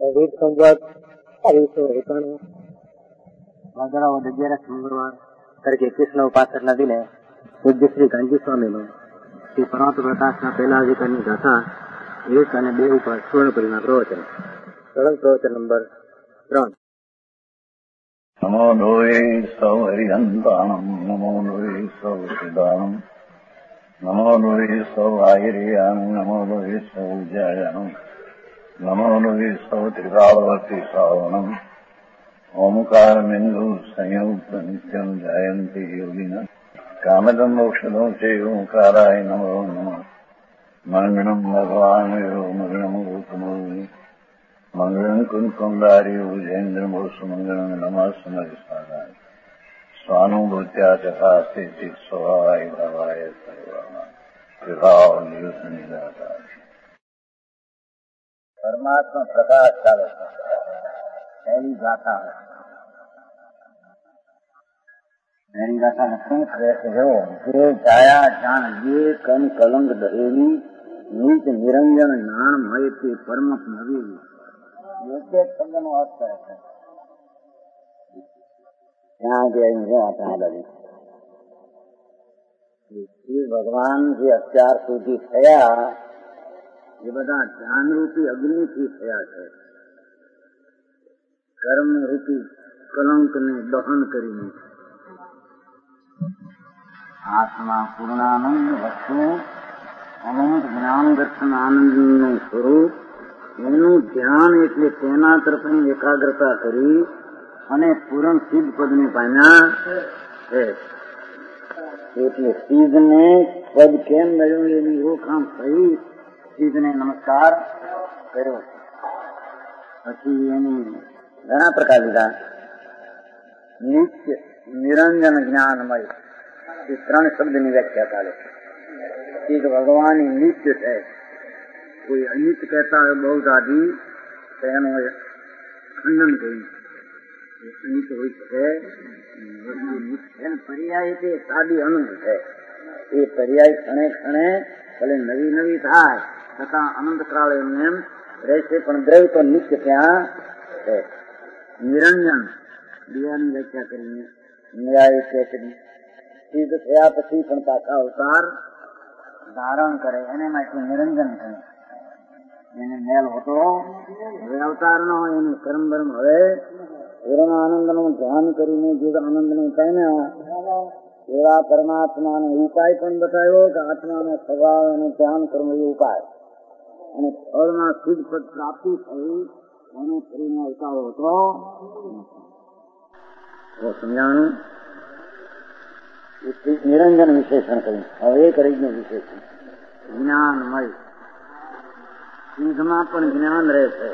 વીર સંવત 1891 भादरवा 11 मंगलवार करके कृष्ण उपासना दिने पूज्य श्री गांधी स्वामी नो श्री पर्वत प्रकाश पहला अधिकारी गाथा 1 અને 2 ઉપર સ્વર્ણપુરીના પ્રવચન સળંગ પ્રવચન નંબર 3 नमो लोये सौ हरिहंताणम नमो लोये सौ सिद्धाणम नमो लोये सौ आयर्याणम नमो लोये सौ जयाणम नमो लोये सौ त्रिकालवर्ती सावणम ओमकार बिंदु संयुक्त नित्यम जयंती योगिना कामदम मोक्षदो चे ओंकाराय नमो नमः मंगलम भगवान मंगलम रूपमो मंगलम कुंकुंदारी उजेन्द्र मोसुमंगलम नमः समरिसाराय स्वानुभूत्या चकास्ते चित स्वभावाय भवाय सर्वाना विभाव निदाता परमात्मा प्रकाश चाले पहली गाथा है। मेरी गाथा लक्ष्मी कैसे हो जे जाया जान ये कम कलंक दहेवी नीच निरंजन नान मय के परमत नवेली योग्य शब्द नो अर्थ है यहाँ के आता है श्री भगवान जे અત્યાર સુધી થયા એ બધા જ્ઞાન રૂપી અગ્નિ થી થયા છે कर्म रूपी कलंक ने दहन करीने आत्मा पूर्णानंद वस्तु अनंत ज्ञान दर्शन आनंद नु स्वरूप एनु ध्यान એટલે તેના તરફ એકાગ્રતા કરી અને પૂર્ણ સિદ્ધ પદ ને પામ્યા છે એટલે સિદ્ધ ને પદ કેમ મળ્યું એની ઓળખાણ સહી સિદ્ધ ને નમસ્કાર કર્યો પછી એની घना प्रकार लीधा नित्य निरंजन ज्ञानमय ये 3 शब्द ની व्याख्या करे एक भगवान ही नित्य है कोई अनित्य कहता है बहुत आदि कहनो खंडन कोई अनित्य हुई है नित्य पर्याय के सादी अनंत है ये पर्याय क्षणे क्षणे भले नवी नवी थाय तथा अनंत काल एम रहશે પણ દ્રવ્ય તો નિત્ય ત્યાં है निरंजन दियानी व्याख्या करेंगे न्याय कैसे सिद्ध थया પછી પણ પાછા અવતાર ધારણ કરે એને માટે નિરંજન કહે એને મેલ હોતો હવે અવતાર નો એનું કર્મ કર્મ હવે પૂર્ણ આનંદનું ધ્યાન કરીને જે આનંદને પામ્યા એવા પરમાત્માનો ઉપાય પણ બતાવ્યો કે આત્માનો સ્વભાવ અને ધ્યાન કર્મ એ ઉપાય અને ફળમાં સિદ્ધ પદ પ્રાપ્તિ થઈ એને ફરીને અવતારો હતો સમજાણું નિરંજન વિશેષણ કર્યું હવે એક રહીને વિશેષણ જ્ઞાનમય સિદ્ધમાં પણ જ્ઞાન રહેશે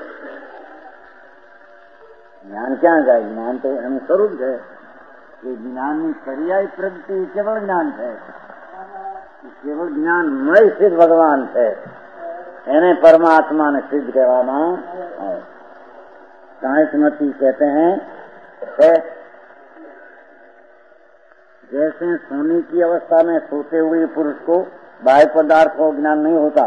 જ્ઞાન ક્યાં જાય જ્ઞાન તો એનું સ્વરૂપ છે એ જ્ઞાનની પર્યાય પ્રગતિ કેવળ જ્ઞાન છે કેવળ જ્ઞાનમય સિદ્ધ ભગવાન છે એને परमात्मा ने सिद्ध कहवाना है साहित्यमती कहते हैं जैसे सोने की अवस्था में सोते हुए पुरुष को बाह्य पदार्थ का ज्ञान नहीं होता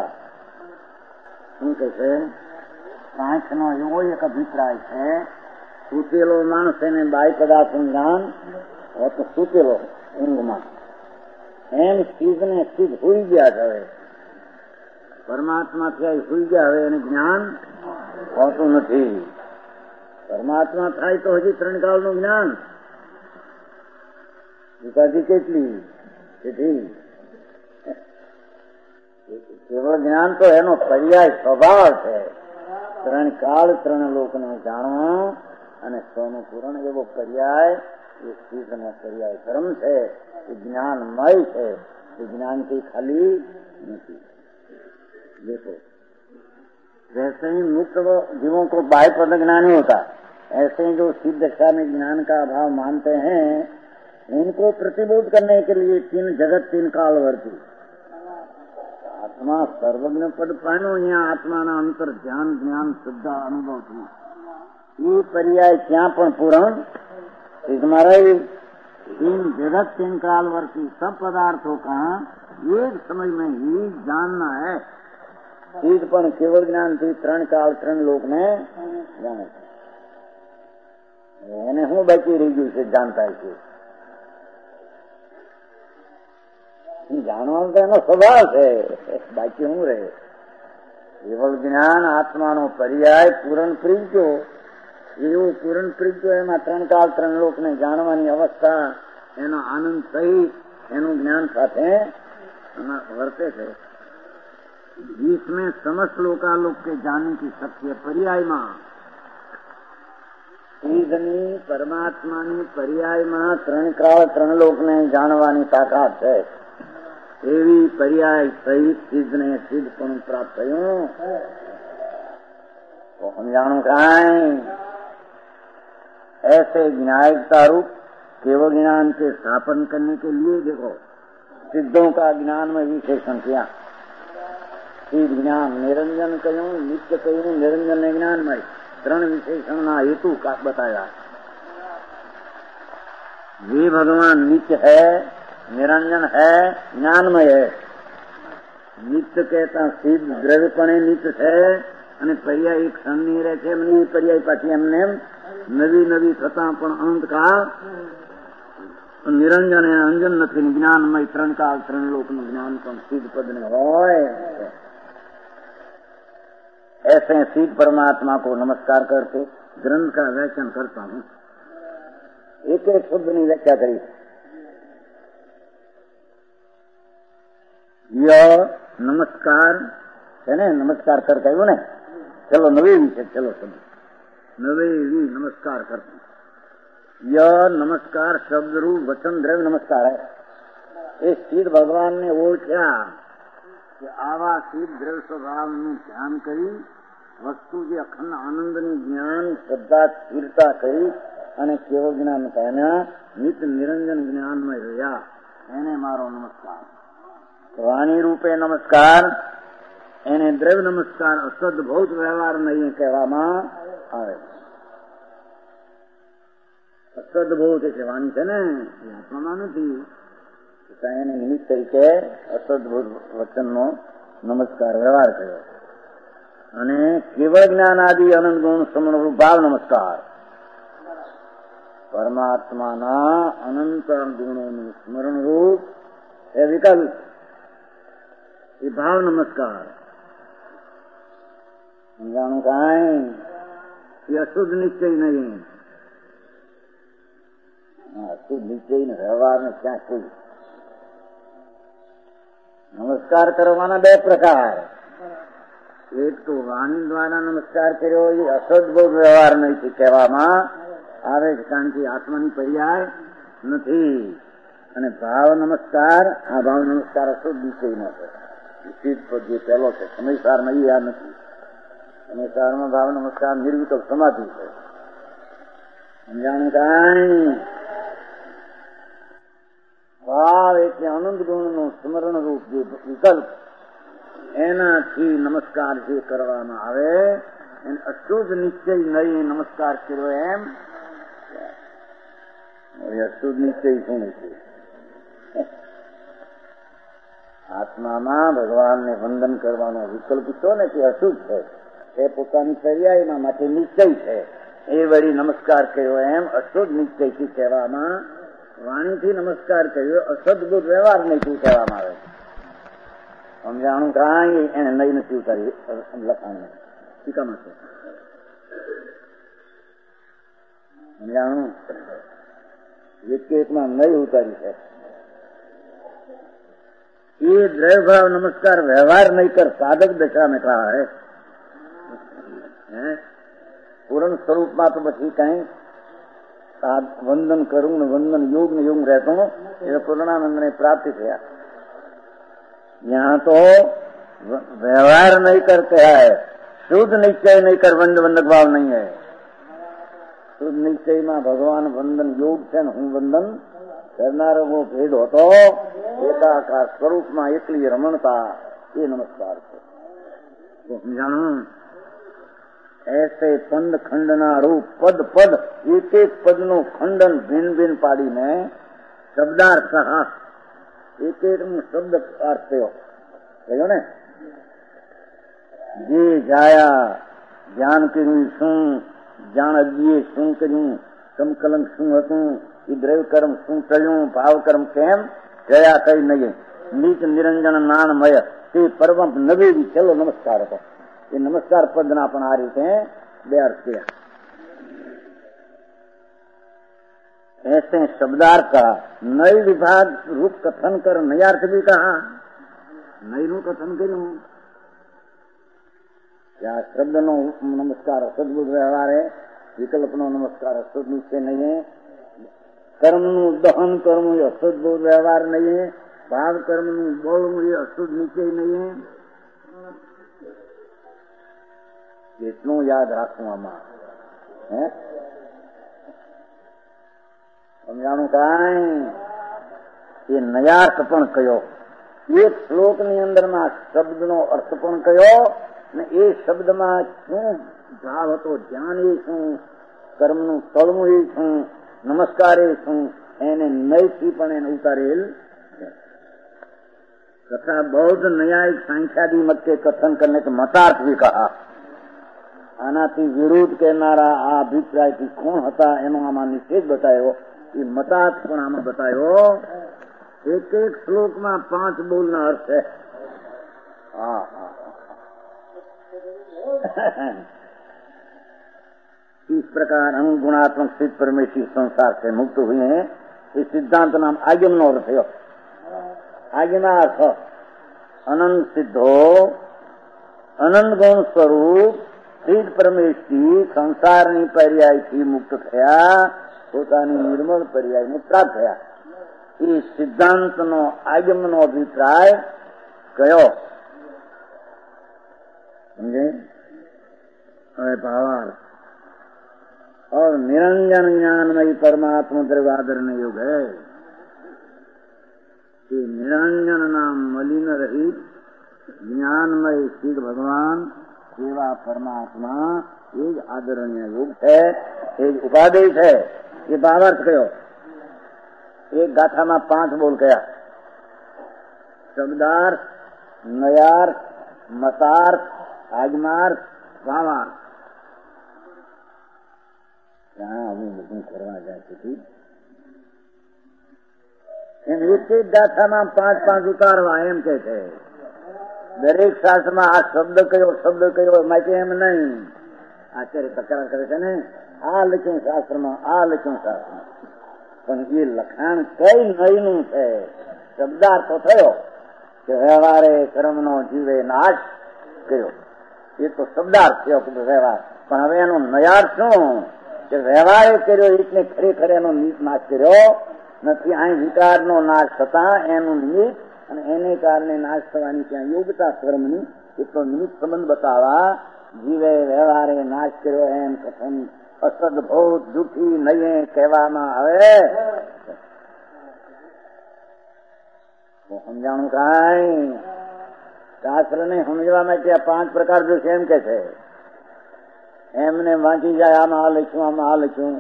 कैसे साहित्य नो एवो एक अभिप्राय है सूतेलो माणस ने बाह्य पदार्थ ज्ञान और तो सूतेलो ઊંઘ में एम सिद्ध ने सिद्ध हुई गया है परमात्मा थया हुई गया હવે એને જ્ઞાન હોતું નથી પરમાત્મા થાય તો હજી 3 કાળનું જ્ઞાન વિકાસી કેટલી કેવળ જ્ઞાન તો એનો પર્યાય સ્વભાવ છે 3 કાળ 3 લોકને જાણવો અને સ્વનું પૂરણ એવો પર્યાય એ સિદ્ધનો પર્યાય કર્મ છે એ જ્ઞાનમય છે એ જ્ઞાનથી ખાલી નથી देखो जैसे ही मुक्त जीवों को बाह्य पद ज्ञान नहीं होता ऐसे ही जो सिद्ध दशा में ज्ञान का अभाव मानते हैं उनको प्रतिबोध करने के लिए 3 जगत 3 कालवर्ती आत्मा सर्वज्ञ पद पानो यहाँ आत्मा ना अंतर ध्यान ज्ञान शुद्ध अनुभव थी ये पर्याय क्या पण पूर्ण हमारा 3 जगत 3 कालवर्ती सब पदार्थों का एक समय में ही जानना है ચીજ પણ કેવળ જ્ઞાનથી ત્રણ કાળ ત્રણ લોકને જાણે છે. એને શું બાકી રહી ગયું છે જાણતા છે? જાણવાનો તો એનો સ્વભાવ છે, બાકી શું રહે? કેવળ જ્ઞાન આત્માનો પર્યાય પૂરણ પ્રીત્યો, એવું પૂરણ પ્રીત્યો એમાં ત્રણ કાળ ત્રણ લોકને જાણવાની અવસ્થા એનો આનંદ સહિત એનું જ્ઞાન સાથે વર્તે છે. जिसमें समस्त लोकालोक के जाने की शक्ति पर्यायમાં ઈદની પરમાત્માની પર્યાયમાં ત્રણ કાળ ત્રણ લોકને જાણવાની તાકાત છે. એવી પર્યાય સહિત સિદ્ધને સિદ્ધપણું પ્રાપ્ત થયું. तो हम जानो काई ऐसे न्यायिकता रूप केवल ज्ञान के स्थापन करने के लिए देखो सिद्धों का ज्ञान में विशेषण किया. सिद्ध ज्ञान निरंजन कहूं, नित्य कहूं, निरंजन ज्ञान में त्रण विशेषण ना हेतु का बताया. वे भगवान नित्य है, निरंजन है, ज्ञानमय है. नित्य कहता सिद्ध द्रव्यपणे नित्य है અને પર્યાય એક ક્ષણની રહે છે. એમની પર્યાય પાછી એમને નવી નવી થતા પણ અંતકાળ નિરંજન એ અંજન નથી. જ્ઞાનમય ત્રણ કાળ ત્રણ લોકનું જ્ઞાન પણ સિદ્ધ પદને હોય. ऐसे सिद्ध परमात्मा को नमस्कार करके ग्रंथ का व्याख्यान करता हूँ. एक एक शब्द ની व्याख्या करी. यह नमस्कार है ने, नमस्कार कर कहू ने. चलो नवे विषय, चलो सब नवे नमस्कार करते. यह नमस्कार शब्द रूप वचन द्रव्य नमस्कार है. ये सिद्ध भगवान ने ओळख्या કે આવા સિદ્ધ દ્રવ્ય સ્વભાવનું ધ્યાન કરી વસ્તુ જે અખંડ આનંદનું જ્ઞાન શ્રદ્ધા સ્થિરતા કરી અને કેવળ જ્ઞાન પામ્યા, નિત્ય નિરંજન જ્ઞાનમાં રહ્યા, એને મારો નમસ્કાર. વાણી રૂપે નમસ્કાર, એને દ્રવ્ય નમસ્કાર અસદભૌત વ્યવહાર નહીં કહેવામાં આવે. અસદભૌત એટલે વાણી છે ને, એ આત્મામાં નથી. એને નિમિત્ત તરીકે અસદભૂત વચનનો નમસ્કાર વ્યવહાર કર્યો. અને કેવળ જ્ઞાન આદિ અનંત ગુણ સમણરૂપ ભાવ નમસ્કાર, પરમાત્માના અનંત ગુણોનું સ્મરણરૂપ એ વિકલ્પ, એ ભાવ નમસ્કાર. સમજાણું કાંઈ? એ અશુદ્ધ નિશ્ચય નહીં. અશુદ્ધ નિશ્ચય ને વ્યવહાર ને ક્યાં કોઈ નમસ્કાર કરવાના બે પ્રકાર. એક તો વાણી દ્વારા નમસ્કાર કર્યો, એ અસદભૂત વ્યવહાર નહીં કહેવામાં આવે છે, કારણ કે આત્માની પર્યાય નથી. અને ભાવ નમસ્કાર, આ ભાવ નમસ્કાર અશુદ્ધ વિષયનો છે. સિદ્ધ પદ જે પહેલો છે, સમયસારમાં એ આ નથી. સમયસારમાં ભાવ નમસ્કાર નિર્વિકલ્પ સમાધિ છે. સમજાણું કાંઈ? ભાવ એટલે અનંત ગુણનું સ્મરણ રૂપ જે વિકલ્પ, એનાથી નમસ્કાર જે કરવામાં આવે એને અશુદ્ધ નિશ્ચય નહીં નમસ્કાર કર્યો એમ. અશુદ્ધ નિશ્ચય શું છે? આત્મામાં ભગવાનને વંદન કરવાનો વિકલ્પ છો ને તે અશુદ્ધ છે. તે પોતાની પર્યાયના માટે નિશ્ચય છે. એ વળી નમસ્કાર કર્યો એમ અશુદ્ધ નિશ્ચયથી કહેવામાં, વાણીથી નમસ્કાર કર્યો અસદભૂત વ્યવહાર નહીં કહેવામાં આવે. સમજાણું કાંઈ? એને નહીં નથી ઉતારી લખાણ ટીકામાં છે. સમજાણું? એકમાં નહીં ઉતારી છે. ये द्रव्य भाव नमस्कार व्यवहार नहीं कर साधक दशा में कहा है. पूर्ण स्वरूप में तो बची कहीं वंदन करूं न वंदन योग न योग रहता हूं, ये पूर्णानंद ने प्राप्ति किया. यहाँ तो व्यवहार नहीं करते है, शुद्ध निश्चय नहीं कर वंदक भाव नहीं है. शुद्ध निश्चय में भगवान वंदन योग से हूँ वंदन करनारो भेद होतो एकाकार स्वरूप में एकली रमणता, ये नमस्कार है. तो समझाणु? ऐसे पंद खंडना रूप पद पद एक एक पद नो खंडन भिन्न भिन्न पाड़ी में शब्दार्थ एक एक शब्द अर्थ कहो ने. જે જાયા ધ્યાન કર્યું શું, જાણ અજ્ઞે શું કર્યું, સમકલંક શું હતું, એ દ્રવ્ય કર્મ શું થયું, ભાવ કર્મ કેમ ગયા કઈ નહીં. નીચ નિરંજન નાણમય તે પરમ નવેદી. ચલો નમસ્કાર હતો. એ નમસ્કાર પદના પણ આ રીતે બે અર્થ किया. ऐसे शब्दार्थ का नई विभाग रूप कथन कर नयार्थ भी कहा. नई નું કથન કર્યું. આ શબ્દનો નમસ્કાર સદબુદ્ધ વ્યવહાર है, વિકલ્પનો નમસ્કાર અસદ નીચે નહીં है, કર્મનું દહન કરવું એ અસદબુદ્ધ વ્યવહાર નહીં है, ભાવ કર્મનું બોલવું એ અશુદ્ધ નીચે નહીં है. એટલું યાદ રાખવું આમાં. સમજાણું કાંઈ? એ નયાર્થ પણ કયો, એક શ્લોકની અંદરના શબ્દનો અર્થ પણ કયો, ને એ શબ્દમાં શું ભાવ હતો, ધ્યાન એ શું, કર્મનું તળવું એ શું, નમસ્કાર એ શું, એને નયથી પણ એને ઉતારેલ. तथा बौद्ध न्यायिक सांख्यादि मत के कथन करने के मतार्थ भी कहा. आनाथी विरोध कहनारा आ अभिप्राय की कोण हता एनो आमा निषेध बतायो. ये मतार्थ पण आमा बतायो. एक एक श्लोक में 5 बोलना अर्थ है. इस प्रकार अनुगुणात्मक सिद्ध परमेश्वर संसार से मुक्त हुए हैं. इस सिद्धांत नाम आगम नो अर्थ है. आगमा अर्थ अनंत सिद्धो अनंत गुण स्वरूप सिद्ध परमेश्वरी संसाરની પર્યાયથી મુક્ત થયા, પોતાની નિર્મળ પર્યાયને પ્રાપ્ત થયા. એ સિદ્ધાંતનો આગમનો અભિપ્રાય કયો? સમજે? હવે ભાવાર્થ. और निरंजन ज्ञानमयी परमात्मा द्रव्यादरण योग है. कि निरंजन नाम मलिन रहित ज्ञानमय सिद्ध भगवान सेवा परमात्मा एक आदरणीय योग है, एक उपादेश है. ये भावार्थ कहो. एक गाथा में 5 बोल गया. शब्दार्थ, नयार्थ, मतार्थ, आगमार्थ, भावार्थ. क्या हमें बुकिंग करवा जाती थी. एक एक गाथा में 5-5 उतारवा एम के છે. દરેક શાસ્ત્રમાં આ શબ્દ કયો માટે એમ નહીં. આચાર્ય તકરાર કરે છે ને, આ લખ્યું શાસ્ત્રમાં, આ લખ્યું શાસ્ત્રમાં, પણ એ લખાણ કઈ નયનું છે. શબ્દાર્થ તો થયો કે વ્યવહારે કર્મનો જીવે નાશ કર્યો. એ તો શબ્દાર્થ થયો કે વ્યવહાર. પણ હવે એનો નયાર્થ શું કે વ્યવહારે કર્યો એટલે ખરેખર એનો નાશ કર્યો નથી. અહીં વિકારનો નાશ થતા એનું નિમિત્ત અને એને કારણે નાશ થવાની ત્યાં યોગતા કર્મની એટલો નિમિત્ત સંબંધ બતાવવા જીવે વ્યવહારે નાશ કર્યો એમ કથન અસદભૂત જૂઠી નહીં કહેવામાં આવે. સમજાણું કાંઈ? શાસ્ત્રને સમજવા માટે આ 5 પ્રકાર જો છે એમ કે છે. એમને વાંચી જાય આમાં આ લખ્યું, આમાં આ લખ્યું.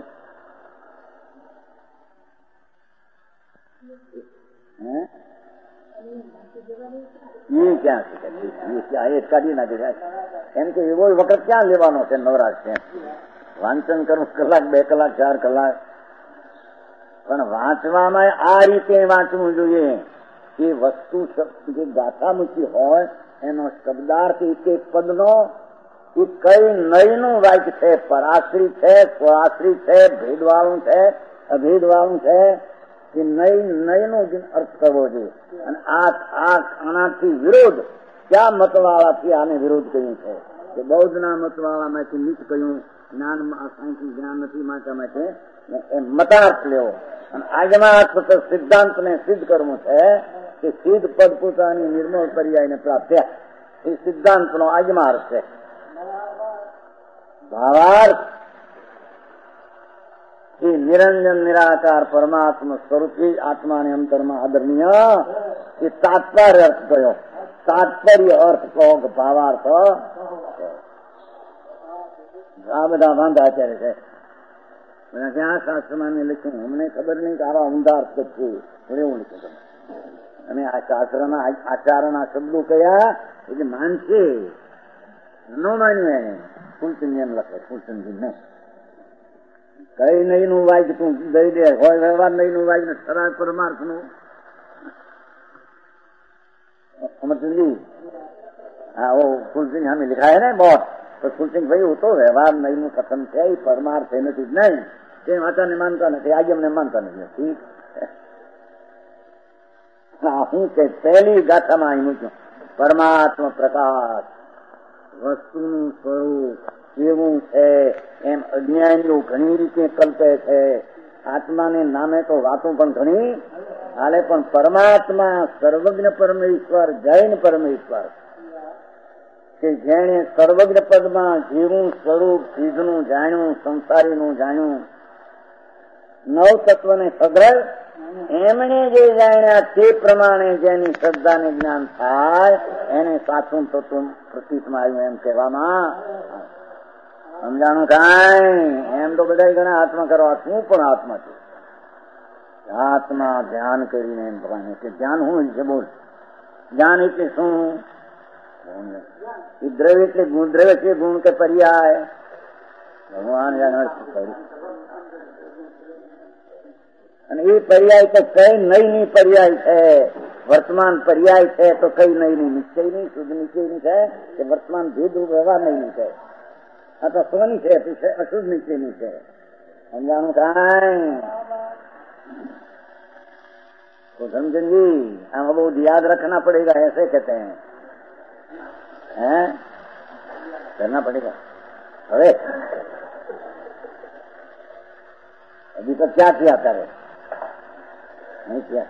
ये क्या ये क्या કાઢી નાખે છે. એમ કે એવો વખત ક્યાં લેવાનો છે નવરાશ છે. વાંચન કરવું કલાક, 2 કલાક, 4 કલાક. પણ વાંચવામાં આ રીતે વાંચવું જોઈએ કે વસ્તુ જે ગાથા મૂકી હોય એનો શબ્દાર્થ એક એક પદનો એ કઈ નયનું વાક્ય છે, પરાશ્રિત છે, સ્વાશ્રિત છે, ભેદવાળું છે, અભેદવાળું છે. કે નયનો અર્થ કરવો જોઈએ. અને આનાથી વિરોધ ક્યાં મતવાળાથી આને વિરોધ કર્યું છે કે બૌદ્ધના મતવાળામાંથી નીચ કહ્યું જ્ઞાનમાં અસાંખ્ય જ્ઞાન નથી માટે એ મતાર્થ લેવો. અને આજના અર્થ સિદ્ધાંતને સિદ્ધ કરવું છે કે સિદ્ધ પદ પોતાની નિર્મળ પર્યાયને પ્રાપ્ત થયા. એ સિદ્ધાંતનો આજમાં અર્થ છે. ભાવાર્થ એ નિરંજન નિરાકાર પરમાત્મા સ્વરૂપે આત્માને અંતરમાં આદરણીય એ તાત્પર્ય અર્થ કયો. તાત્પર્ય અર્થ કહો કે ભાવાર્થ. આ બધા વાંધા અત્યારે છે. ક્યાં શાસ્ત્રમાં મેં લખ્યું અમને ખબર નહીં કે આવા ઊંધા અર્થ છે એવું લખ્યું. અને આ શાસ્ત્રના આચારના શબ્દો કયા એટલે માનશે નો માન્યું એને ફૂલચંદ એમ લખે ફૂલચંદજી ને કઈ નહીં નું વાય તું દઈ દે હોય વ્યવહાર નહીં નું વાય ને ઠરાવ પરમાર્થ નું अमरचंद जी हाँ वो फूलसिंह हमें लिखा है ना बहुत तो फूलसिंह भाई वो तो व्यवहार नहीं कथन थे परमार्थ है नहीं नहीं તે વાંચાને માનતા નથી આજે અમને માનતા નથી ઠીક હું કે પહેલી ગાથામાં અહીં મૂક્યું પરમાત્મા પ્રકાશ વસ્તુનું સ્વરૂપ કેવું છે એમ અજ્ઞાનીઓ ઘણી રીતે કલ્પે છે આત્માને નામે તો વાતો પણ ઘણી હાલે પણ પરમાત્મા સર્વજ્ઞ પરમેશ્વર જૈન પરમેશ્વર કે જેણે સર્વજ્ઞ પદમાં જીવનું સ્વરૂપ સિદ્ધનું જાણ્યું સંસારીનું જાણ્યું નવ તત્વને સગ્રહ એમણે જે જાણ્યા તે પ્રમાણે જેની શ્રદ્ધાને જ્ઞાન થાય એને સાચું તત્વ પ્રતીતમાં આવ્યું એમ કહેવામાં સમજાણું કાંઈ એમ તો બધા ઘણા આત્મા કરવા શું પણ આત્મા છે આત્મા ધ્યાન કરીને એમ ભગવાન કે ધ્યાન શું છે બોલ જ્ઞાન એટલે શું એ દ્રવ્ય એટલે ગુણ દ્રવ્ય છે ગુણ કે પર્યાય ભગવાન અને એ પર્યાય તો કઈ નઈ પર્યાય છે વર્તમાન પર્યાય છે તો કઈ નઈ નિશ્ચય નહીં શુદ્ધ નિશ્ચયની છે કે વર્તમાન ભેદ વ્યવહાર નહીં છે આ તો સ્વની છે અશુદ્ધ નિશ્ચયની છે સમજાણું કાંઈ तो धर्मचंद जी हम बहुत याद रखना पड़ेगा ऐसे कहते हैं करना पड़ेगा अरे अभी तक क्या किया करे नहीं किया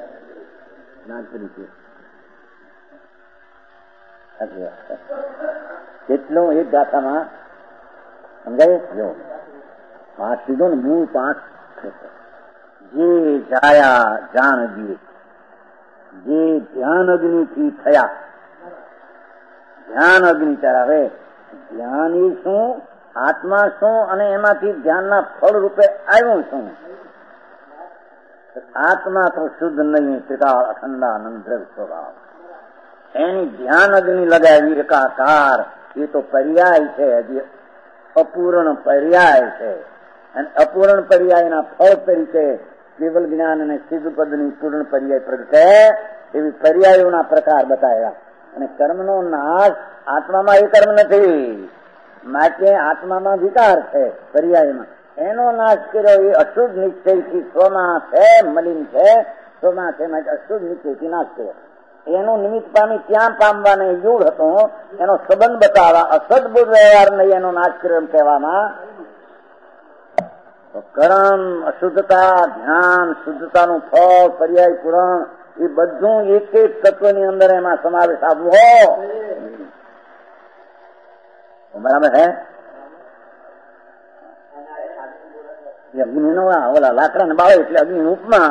કેટલું એક ગાથામાં સમજાય જો પાંચ કીધો ને મૂળ પાંચ જે જાયા જાણ અગ્નિ જે ધ્યાન અગ્નિથી થયા ધ્યાન અગ્નિ ચરાવે ધ્યાન શું આત્મા શું અને એમાંથી ધ્યાનના ફળ રૂપે આવ્યું શું આત્મા તો શુદ્ધ નહીં ત્રિકાળ અખંડાનંદ દ્રવ્ય સ્વભાવ એની ધ્યાન અગ્નિ લગાવી એકાકાર એ તો પર્યાય છે હજી અપૂર્ણ પર્યાય છે અને અપૂર્ણ પર્યાયના ફળ તરીકે કેવલ જ્ઞાન અને સિદ્ધ પદની પૂર્ણ પર્યાય પ્રગટે એવી પર્યાયોના પ્રકાર બતાવ્યા અને કર્મનો નાશ આત્મામાં એ કર્મ નથી માટે આત્મામાં વિકાર છે પર્યાયમાં એનો નાશ કર્યો એ અશુદ્ધ નિશ્ચયથી સ્વમાં છે મલિન છે સ્વમાં છે માટે અશુદ્ધ નિશ્ચયથી નાશ કર્યો એનું નિમિત્ત પામી ત્યાં પામવાને યુગ હતો એનો સંબંધ બતાવવા અસદબુદ્ધ વ્યવહાર નહીં એનો નાશ કર્યો એમ કહેવામાં કર્મ અશુદ્ધતા ધ્યાન શુદ્ધતાનું ફળ પર્યાય પુરાણ એ બધું એક એક તત્વની અંદર એમાં સમાવેશ આવવો બરાબર હે અગ્નિ નો ઓલા લાકડા ને બાવે એટલે અગ્નિ ઉપમા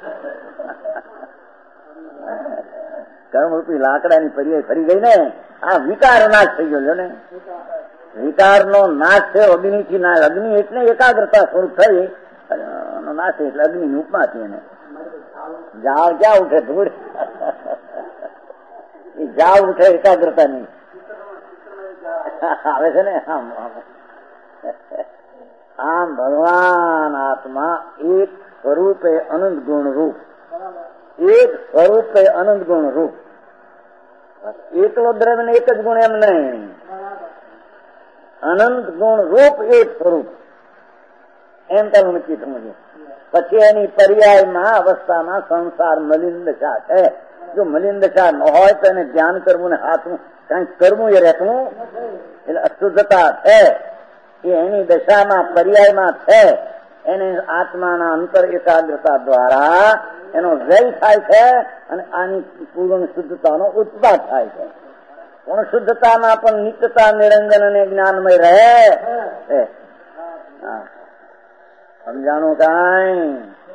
કર્મરૂપી લાકડાની પર્યાય ફરી ગઈ ને આ વિકાર નાશ થઈ ગયો ને વિકારનો નાશ થયો અગ્નિથી નાશ અગ્નિ એટલે એકાગ્રતા સ્વરૂપ થઈ નાશ એટલે અગ્નિની ઉપમા હતી એને જાળ ક્યાં ઉઠે ધૂળ એ જાળ ઉઠે એકાગ્રતાની આવે છે ને આમ ભગવાન આત્મા એક સ્વરૂપે અનંત ગુણ રૂપ એક સ્વરૂપે અનંત ગુણ રૂપ એકલો દ્રવ્ય ને એક જ ગુણ એમ નહીં અનંત ગુણ રૂપ એક સ્વરૂપ એમ તમે નક્કી સમજો પછી એની પર્યાયમાં અવસ્થામાં સંસાર મલિન દશા છે જો મલિન દશા ન હોય તો એને ધ્યાન કરવું ને હાથનું કઈક કરવું એ રહેતું એટલે અશુદ્ધતા છે એ એની દશામાં પર્યાયમાં છે એને આત્માના અંતર એકાગ્રતા દ્વારા એનો વ્યય થાય છે અને આની પૂર્ણ શુદ્ધતાનો ઉત્પાદ થાય છે પૂર્ણ શુદ્ધતામાં પણ નિત્યતા નિરંજન અને જ્ઞાનમય રહે સમજાણું કાંઈ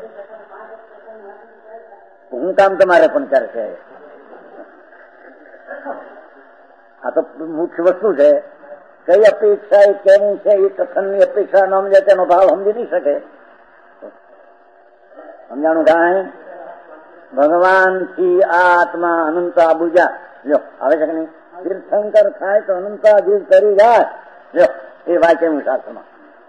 હું કામ તમારે પણ કરશે આ તો મુખ્ય વસ્તુ છે કઈ અપેક્ષા એ કેવું છે એ કથનની અપેક્ષા ન સમજે તેનો ભાવ સમજી નહીં શકે સમજાણું કાંઈ ભગવાન થી આ આત્મા અનંતા બુજા લ્યો આવે છે કે નહીં તીર્થંકર થાય તો અનંતા જીવ કરી જાય. એ વાંચેલું શાસ્ત્રમાં.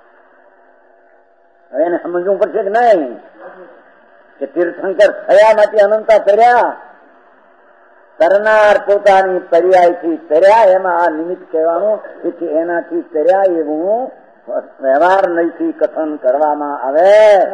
હવે એને સમજવું પડશે કે નહીં કે તીર્થંકર થયા માટે અનંતા કર્યા. કરનાર પોતાની પર્યાયથી કર્યા, એમાં આ નિમિત્ત કહેવાનું એથી એનાથી કર્યા એવું વ્યવહાર નહીંથી કથન કરવામાં આવે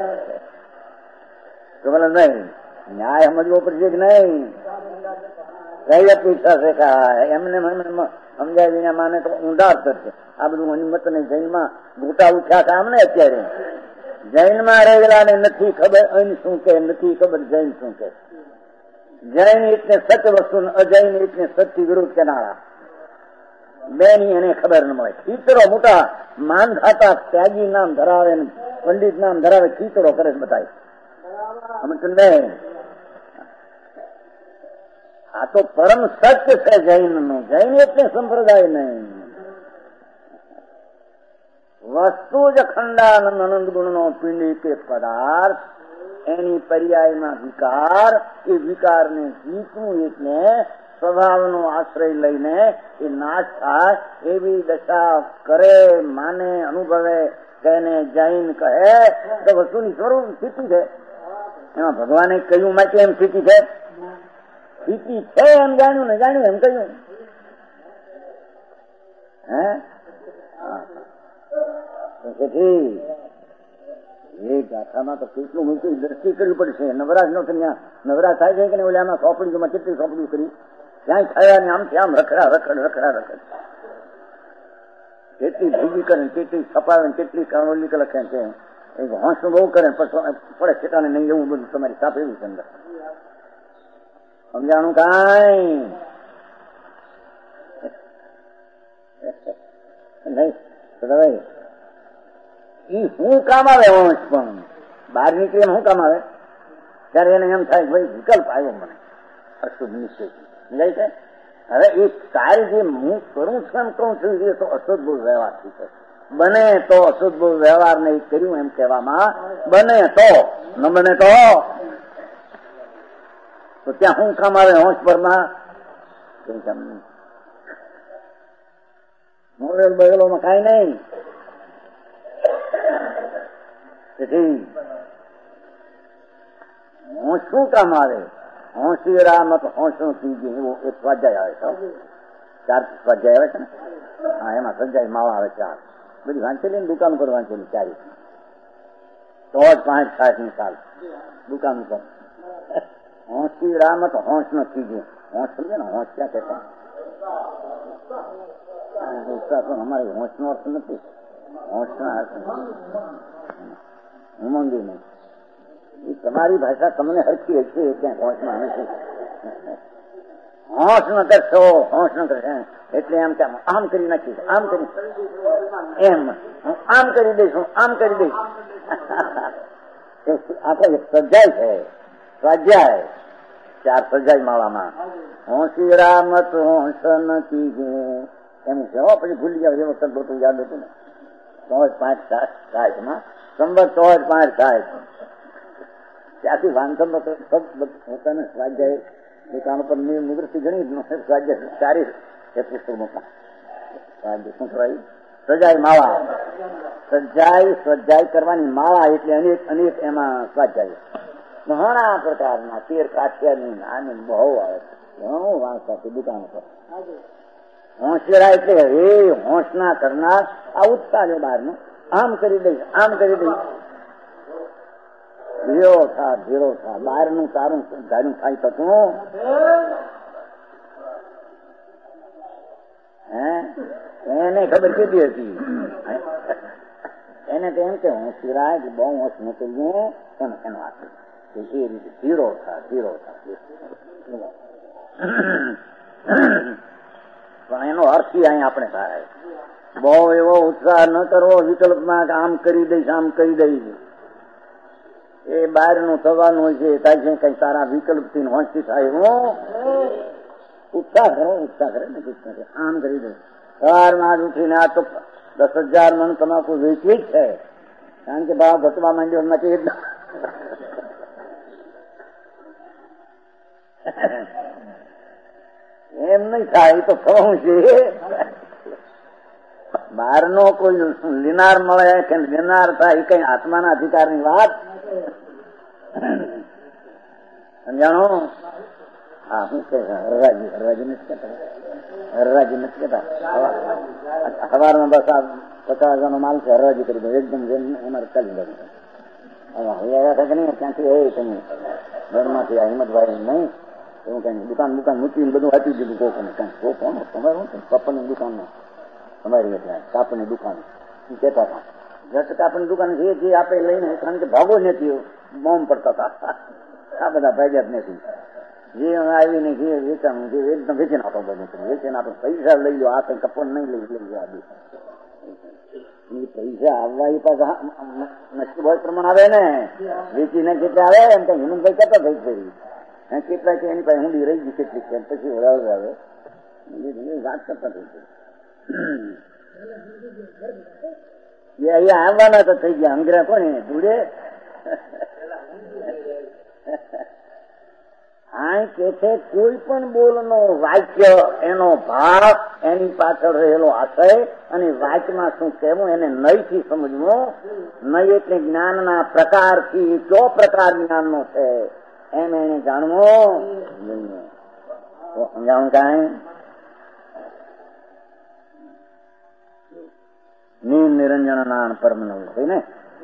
તો બોલે નહીં. ન્યાય સમજવો પડશે કે નહીં? કઈ અપેક્ષા છે કે એમને સમજાય વિના માને તો ઊંડા કરશે. આ બધું અનિમત ને જૈનમાં ગોટા ઉઠ્યા કામ ને અત્યારે જૈનમાં રહેલા ને નથી ખબર અન શું કે, નથી ખબર જૈન શું કે. જૈન એટલે સત્ય વસ્તુ, અજૈન એટલે સત્ય વિરુદ્ધ કેનારા બેની એને ખબર ન મળે. ખીચડો મોટા માનધાતા ત્યાગી નામ ધરાવે, પંડિત નામ ધરાવે, ખીચડો કરે બતાય. આ તો પરમ સત્ય છે જૈન નું. જૈન એટલે સંપ્રદાય નહીં. વસ્તુ જ ખંડાનંદ અનંત ગુણ નો પિંડી કે પદાર્થ, એની પર્યાયમાં વિકાર. એ વિકારને જીતવું એટલે સ્વભાવનો આશ્રય લઈને એ નાશ થાય એવી દશા કરે, માને, અનુભવે તેને જૈન કહે. તો વસ્તુની સ્વરૂપ સ્થિતિ છે. એમાં ભગવાને કહ્યું માટે એમ સ્થિતિ છે. સ્થિતિ છે એમ જાણ્યું ને જાણ્યું એમ કહ્યું. હે એ ગાથામાં તો કેટલું મોટું દ્રષ્ટિ કરવી પડશે. નવરાજ નો ત્યાં નવરાજ થાય છે કે નહીં? ઓલામાં સોંપડીઓમાં કેટલી સોંપડીઓ કરી, ક્યાંય થયા ને આમથી આમ રખડા રખડ રખડા રખડ. કેટલી ભેગી કરે, કેટલી છપાવે, કેટલી કાવલી લખે છે. એક હોંશનું બહુ કરે પડે ચેટાને નહીં. એવું બધું તમારી સાપ એવું છે અંદર. સમજાણું કાંઈ નહીં. ઈ શું કામ આવે? હોંશ પણ બહાર નીકળે શું કામ આવે? ત્યારે એને એમ થાય ભાઈ વિકલ્પ આવ્યો મને અશુભ નિશ્ચય જાય છે. હવે એ કાર્ય જે હું કરું છું એમ કહું છું એ તો અશુદ્ધ વ્યવહારથી છે. બને તો અશુદ્ધ વ્યવહાર ને કર્યું એમ કહેવામાં બને તો, ન બને તો ત્યાં શું કામ આવે હોંશ પરમાં? મોડેલ બગલોમાં કઈ નહીં. હોંશ શું કામ આવે? હોંશિયારા મત હોંશનું સીજે એવો એક સ્વાધ્યાય આવે છે. 4 સ્વાધ્યાય આવે છે ને? હા, એમાં સ્વાધ્યાય માળા આવે 4. બધી વાંચેલી ને દુકાન ઉપર વાંચેલી 4. તો જ 5-7 સાલ દુકાન ઉપર. હોંશિયારા મત હોંશ નો સીજે. હોંશ સમજે ને? હોંશ ક્યાં કહેતા? અમારે હોંશ નો અર્થ નથી. હોંશ નો અર્થ ઉમંગી નહીં. એ તમારી ભાષા તમને હરખી હશે ક્યાંક હોંશમાં નથી. હોંશ ન કરશો, હોંશ ન કરશે એટલે એમ કે આમ કરી નાખીશ, આમ કરી એમ આમ કરી દઈશ, આમ કરી દઈશ. આપણે સજાય છે સ્વાધ્યાય 4 સજાય માળામાં. હોંશિયારા મત હોંશ નથી એમ છે. પછી ભૂલી જાવ. એ વખત બધું યાદ હતું ને. 5-7 સંબત 5 થાય ત્યાંથી વાંધો પોતાને સ્વાધ્યાય દુકાન પર નિવૃત્તિ ઘણી સ્વાધ્યાય સારી એ પુસ્તકમાં સ્વાધ્યાય શું કહેવાય? સજાય માળા. સ્વાધ્યાય કરવાની માળા એટલે અનેક એમાં સ્વાધ્યાય ઘણા પ્રકારના 13 કાઠિયાની આની બહુ આવે છે. ઘણું વાંચતા છે દુકાન પર. હોંશિયારા એટલે હે હોંશ ના કરનાર. આ ઉત્સાહ છે બહારનો. આમ કરી દઈશ, આમ કરી દઈશ. ધીરો થા. બહારનું તારું ધારું થાય શકું? એને ખબર કીધી હતી. એને તો એમ કે હોંશિયારા બહુ હોંશ નીકળીએ એનો આપે એ રીતે ધીરો થા. પણ એનો અર્થ અહીં આપણે થાય. બહુ એવો ઉત્સાહ ન કરવો વિકલ્પમાં આમ કરી દઈશ, આમ કરી દઈશ. એ બહારનું થવાનું હોય છે. થાય છે કઈ તારા વિકલ્પથી હોંશી થાય એવો ઉત્સાહ કરે ને આમ કરી દઈશ. સવારમાં જ ઉઠીને આ તો 10,000 મણ તમાકુ વેચી જ છે. કારણ કે ભાવ ઘટવા માંડ્યો નથી. એમ નહીં થાય, એ તો થવું છે. બહારનો કોઈ લીનાર મળે કે લીનાર થાય એ કઈ આત્માના અધિકારની વાત સમજાણો? હા, શું કે હરરાજી નથી કહેતા, હરરાજી નથી કહેતા. સવારમાં બસ આ 50,000 નો માલ છે, હરરાજી કરી દો એકદમ, અમારે ચાલી દઉં. ક્યાંથી હોય તમે ઘરમાંથી આ હિંમતભાઈ નહીં એવું કઈ દુકાન મૂકીને બધું આપી દીધું. કોકોને કઈ કોણ તમારું કપડની દુકાનમાં તમારી એટલે કાપડની દુકાન કહેતા હતા. જટ કાપડની દુકાન જે આપે લઈને, કારણ કે ભાગો નથી બોમ્બ પડતા હતા. આ બધા ભાગ્યા જ નથી. જે આવીને જે વેચાણ જે એકદમ વેચી નાખો, બધું વેચીને આપણે પૈસા લઈ લો. આ કઈ કપડ નહીં લઈ જવા દે. પૈસા આવવા એ પાછા નસીબ હોય પ્રમાણ આવે ને. વેચીને કેટલા આવે એમ કઈ હિમંતભાઈ કહેતા થઈ ગઈ કેટલા છે એની પાસે ઊંડી રહી ગઈ કેટલી છે, પછી વડાવડ આવે વાત કરતા થઈ ગઈ. એ અહીંયા આવવાના તો થઈ ગયા અંગ્રેજ કોને જોડે. આ કે છે કોઈ પણ બોલનો વાક્ય, એનો ભાવ, એની પાછળ રહેલો આશય અને વાક્યમાં શું કહેવું એને નયથી સમજવું. નય એટલે જ્ઞાનના પ્રકારથી કયો પ્રકાર જ્ઞાનનો છે એમ એને જાણવું. સમજાણું કાંઈ? નિરંજન નાણ પરમનવ છે ને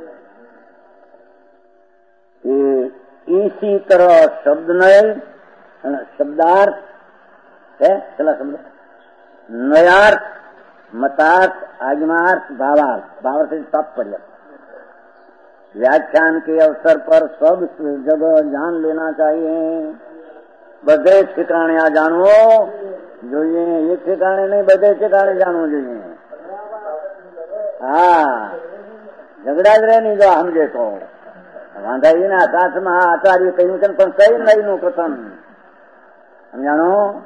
એ इसी तरह शब्द नय शब्दार्थ है, चला शब्द नयार्थ, मतार्थ, आगमार्थ, भावार्थ, भावार्थ तात्पर्य। व्याख्यान के अवसर पर सब जगह जान लेना चाहिए. બધે ઠેકાણે આ જાણવો જોઈએ. એક ઠેકાણે નહીં, બધે ઠેકાણે જાણવું જોઈએ. હા, ઝઘડા જ રહે નહીં જો સમજે તો. વાંધાઈના સાથમાં આચાર્ય કહ્યું છે પણ કઈ નહીનું કથન સમજાણો?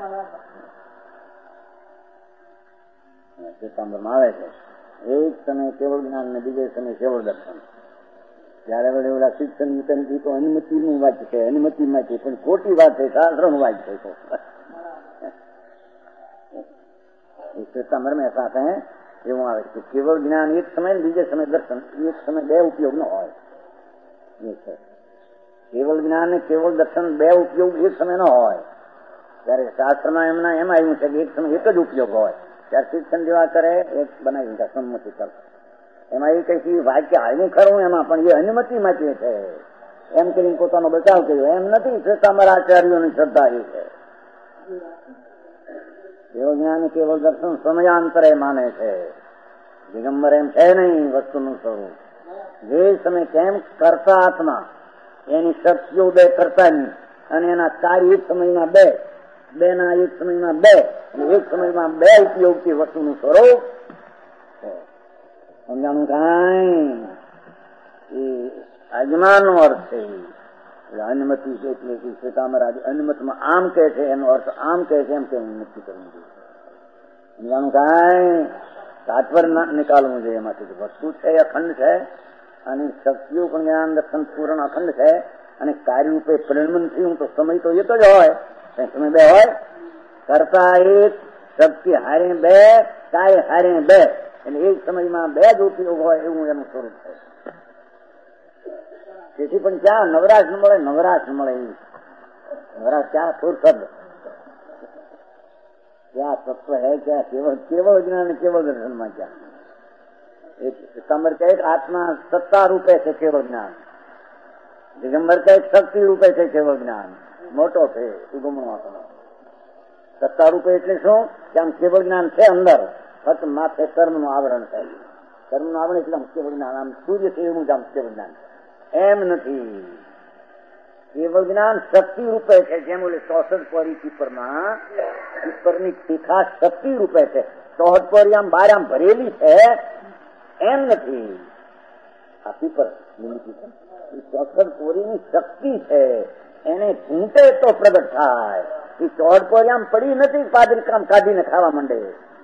ચિત્તાંબરમાં આવે છે એક સમય કેવળ જ્ઞાન ને બીજે સમય કેવળ દર્શન. જયારે વડે ઓલા શિક્ષણ વિતરણ તો અનુમતિનું વાક્ય છે, અનુમતિમાં છે પણ ખોટી વાત છે, શાસ્ત્રનું વાક્ય છે. ચિત્તાંબરમાં સાથે એવું આવે છે કેવળ જ્ઞાન એક સમય બીજે સમય દર્શન, એક સમય બે ઉપયોગ ન હોય. કેવળ જ્ઞાન ને કેવળ દર્શન બે ઉપયોગ એક સમય ન હોય. ત્યારે શાસ્ત્રમાં એમ આવ્યું છે કે એક સમય એક જ ઉપયોગ હોય. ત્યારે શિક્ષણ જેવા કરે એક બનાવી સંમતિ કર. એમાં એ કઈ વાક્ય આવ્યું ખરું એમાં પણ એ અનુમતિ માટે છે એમ કરીને પોતાનો બચાવ કર્યો એમ નથી. અમારા આચાર્યોની શ્રદ્ધા એ છે. કેવળ જ્ઞાન કેવળ દર્શન સમયાંતરે માને છે. દિગંબર એમ છે નહીં વસ્તુનું સ્વરૂપ. જે સમય કેમ કરતા આત્મા એની શક્તિઓ બે કરતાની અને એના કાર્ય એક સમયમાં બે ના એક સમયમાં બે અને એક સમયમાં બે ઉપયોગથી વસ્તુનું સ્વરૂપ સમજાણું કાંઈ? એ આજમાનો અર્થ છે. અનુમતિ એટલે કે શ્વેતાંબર અનુમતિમાં આમ કહે છે એનો અર્થ આમ કહે છે એમ કે નક્કી કરવું જોઈએ. સમજાણું કાંઈ? તાત્પર્ય નિકાલવું જોઈએ. એમાંથી વસ્તુ છે અખંડ છે અને શક્તિઓ પણ જ્ઞાન દર્શન પૂર્ણ અખંડ છે અને કાર્ય રૂપે પરિણમન થયું તો સમય તો એક જ હોય. સમય બે હોય. કરતા એક, શક્તિ હારે બે, કાર્ય હારે બે, એટલે એક સમયમાં બે જ ઉપયોગ હોય એવું એનું સ્વરૂપ છે. તેથી પણ ક્યાં નવરાશ ન મળે, નવરાશ મળે. નવરાશ ક્યાં? ફુરસદ ક્યાં તત્વ હૈ, ક્યાં કેવળ જ્ઞાન કેવળ દર્શનમાં ક્યાં? दिगंबर का एक आत्मा सत्ता रूपे છે કેવળ જ્ઞાન. દિગંબર का एक શક્તિ રૂપે છે કેવળ જ્ઞાન. મોટો છે સુગમણો આત્મા. સત્તા રૂપે એટલે શું કે આમ કેવળ જ્ઞાન છે અંદર, ફક્ત માથે કર્મનું આવરણ છે. કર્મનું આવરણ એટલે આમ કેવળ જ્ઞાન, આમ સૂર્ય છે એવું જ આમ કેવળ જ્ઞાન એમ નથી. કેવળ જ્ઞાન શક્તિ રૂપે છે. જેમ ઓલે 64 પોરી પીપરની શિખા શક્તિ રૂપે છે. 64 પોરી આમ બહાર આમ ભરેલી છે એમ નથી. આ પીપર લીલી 64 પોરીની શક્તિ છે. એને ઢૂંઢે તો પ્રગટ થાય. એ 64 પોરી આમ પડી નથી, પાદરી કામ કાઢીને ખાવા માંડે.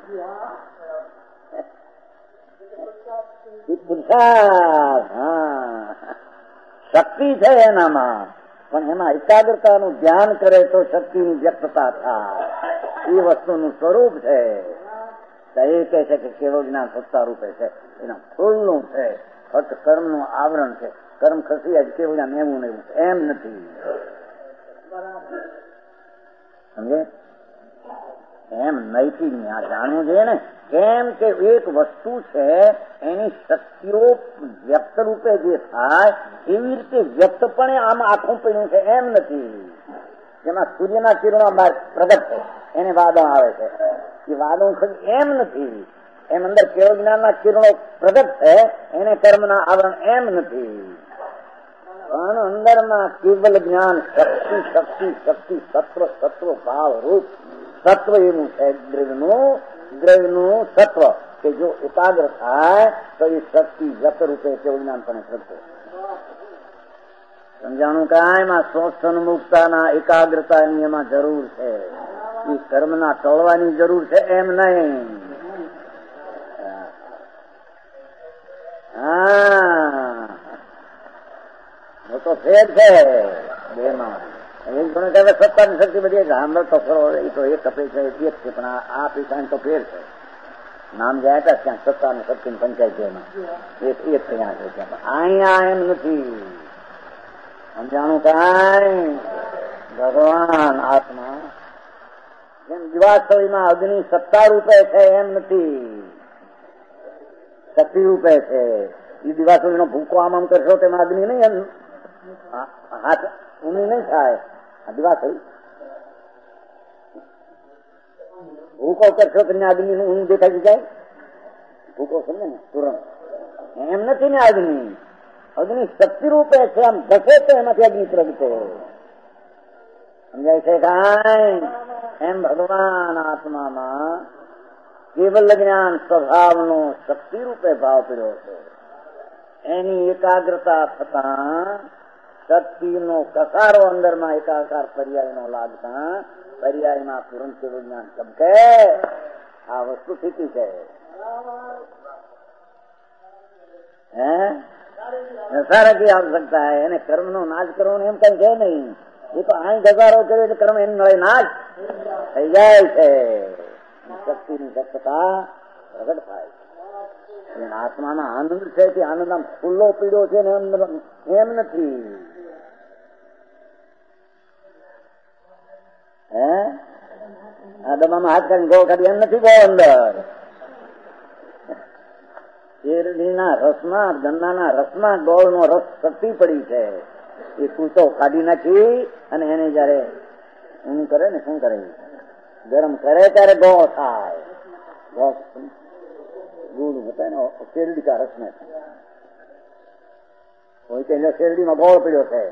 પુરુષાર્થ શક્તિ છે એનામાં, પણ એમાં એકાગ્રતાનું ધ્યાન કરે તો શક્તિની વ્યક્તતા થાય. એ વસ્તુનું સ્વરૂપ છે. તો એ કહે છે કે કેવળ જ્ઞાન સત્તા રૂપે છે, એના ફૂલનું છે, ફક્ત કર્મનું આવરણ છે. કર્મ ખસી જ કેવળ જ્ઞાન એવું ને એવું એમ નથી. સમજે? એમ નહીથી આ જાણવું જોઈએ ને. કેમ કે એક વસ્તુ છે એની શક્તિઓ વ્યક્ત રૂપે જે થાય એવી રીતે વ્યક્તપણે આમ આખું પડ્યું છે એમ નથી. જેમાં સૂર્યના કિરણો બહાર પ્રગટ છે એને વાદળ આવે છે, એ વાદળ એમ નથી. એમ અંદર કેવળ જ્ઞાનના કિરણો પ્રગટ છે એને કર્મના આવરણ એમ નથી. પણ અંદરમાં કેવલ જ્ઞાન શક્તિ શક્તિ શક્તિ સત્વ સત્વ ભાવ રૂપ સત્વ એવું છે. દ્રવ્યનું સત્વ કે જો એકાગ્ર થાય તો એ શક્તિ વ્યક્ત રૂપે કેવળ જ્ઞાન પણ પ્રગટે. સમજાણું કાયમાં સ્વસન્મુક્તાના એકાગ્રતાની એમાં જરૂર છે. એ કર્મના ટોળવાની જરૂર છે એમ નહીં. હા, તો ફેર છે બેમાં. સત્તાની શક્તિ બધી સાંભળ તો ખરો, એ તો એક અપે છે એક છે, પણ આ પૈસાની તો ફેર છે. નામ જાય હતા ત્યાં સત્તા અને શક્તિ પંચાયત જેમાં એક ત્યાં છે. અહીંયા એમ નથી. સમજાણું કાંઈ? ભગવાન આત્મા જેમ દિવાસળીમાં અગ્નિ સત્તા રૂપે છે એમ નથી, શક્તિ રૂપે છે. એ દિવાસળીનો ભૂકો આમ કરશો તેમાં અગ્નિ નહીં, એમ હાથ ઊંઘી નહીં થાય. આ દિવાસળી ભૂકો કરશો તો અગ્નિ નું ઊંઘ દેખાઈ જાય. ભૂકો સમજે ને તુરંત એમ નથી ને. અગ્નિ શક્તિ રૂપે છે, આમ ઘસે તો એમાંથી અગ્નિ પ્રગટે. સમજાય છે કાંઈ? એમ ભગવાન આત્મામાં કેવલ જ્ઞાન સ્વભાવનો શક્તિ રૂપે ભાવ પીડ્યો છે. એની એકાગ્રતા થતા શક્તિનો કસારો અંદરમાં એકાકાર પર્યાયનો લાગતા પર્યાયમાં તુરંત કેવલ જ્ઞાન ચમકે. આ વસ્તુ સ્થિતિ છે. સારાથી આવશ્યકતા હે. એને કર્મનો નાશ કરવાનો એમ કઈ છે નહીં. એ તો અહીં ગજારો કર્યો એટલે કર્મ એને નળે નાશ થઈ જાય છે. શક્તિની દક્ષતા પ્રગટ થાય છે. આત્માના આનંદ છે તે આનંદ આમ ખુલ્લો પીડ્યો છે ને એમ નથી. આ ડબ્બામાં હાથ કાઢી ગોળ કાઢી એમ નથી. ગોળ અંદર શેરડીના રસમાં, ગન્નાના રસમાં ગોળનો રસ શક્તિ પડી છે. એ કૂચો કાઢી નાખી અને એને જયારે ઊંઘ કરે ને, શું કરે, ગરમ કરે ત્યારે ગોળ થાય. ગોળ ગુડ હોતા ને શેરડી કા રસ में કોઈ કહે શેરડીમાં ગોળ પડ્યો છે,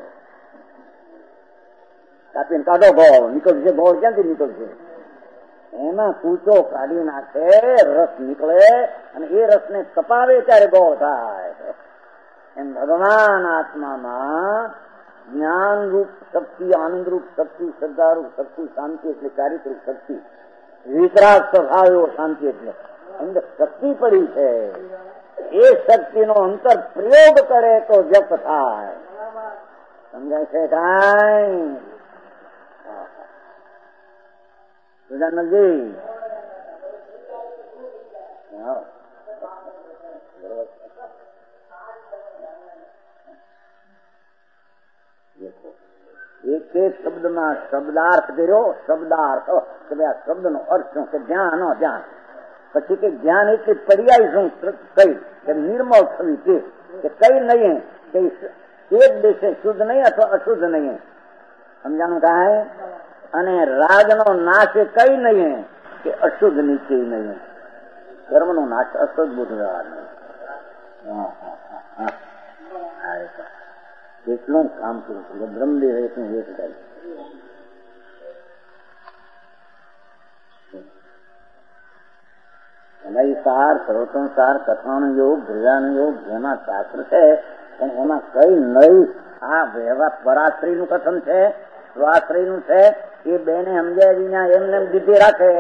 કાપીને કાઢો ગોળ નીકળશે. ગોળ ક્યાંથી નીકળશે? એમાં કૂચો કાઢી નાખે, રસ નીકળે અને એ રસને કપાવે ત્યારે ગોળ થાય. એમ ભગવાન આત્મામાં જ્ઞાન રૂપ શક્તિ, આનંદ રૂપ શક્તિ, શ્રદ્ધા રૂપ શક્તિ, શાંતિ એટલે ચારિત્રિક શક્તિ, વિતરાગ સ્વભાવ એવો શાંતિ એટલે અંદર શક્તિ પડી છે. એ શક્તિનો અંતર પ્રયોગ કરે તો વ્યક્ત થાય. સમજાય છે કાંઈ? સુજાનંદજી એક એક શબ્દમાં શબ્દાર્થ કર્યો. શબ્દાર્થ કે ભાઈ આ શબ્દનો અર્થ શું કે ધ્યાન ધ્યાન. પછી કે જ્ઞાન એટલે પર્યાય શું કઈ કે નિર્મળ થવી તે કે કઈ નહીં કે એક દેશે શુદ્ધ નહીં અથવા અશુદ્ધ નહીં. સમજાણું કાંઈ? અને રાગનો નાશ એ કઈ નહીં કે અશુદ્ધ નીચે નહીં. કર્મનો નાશ અશુદ્ધ બુદ્ધવાર નહીં. કેટલું કામ કર્યું છે બ્રહ્મદેવ એટલું એ થાય. એના સાર, સર્વોત્તમ સાર, કથાનો યોગ, ધ્રુજાનો યોગ જેમાં શાસ્ત્ર છે એમાં કઈ નહીં. આ વ્યવહાર પરાશ્રયનું કથન છે, સ્વાશ્રયનું છે. એ બેને સમજાય વિના એમને દીધી રાખે.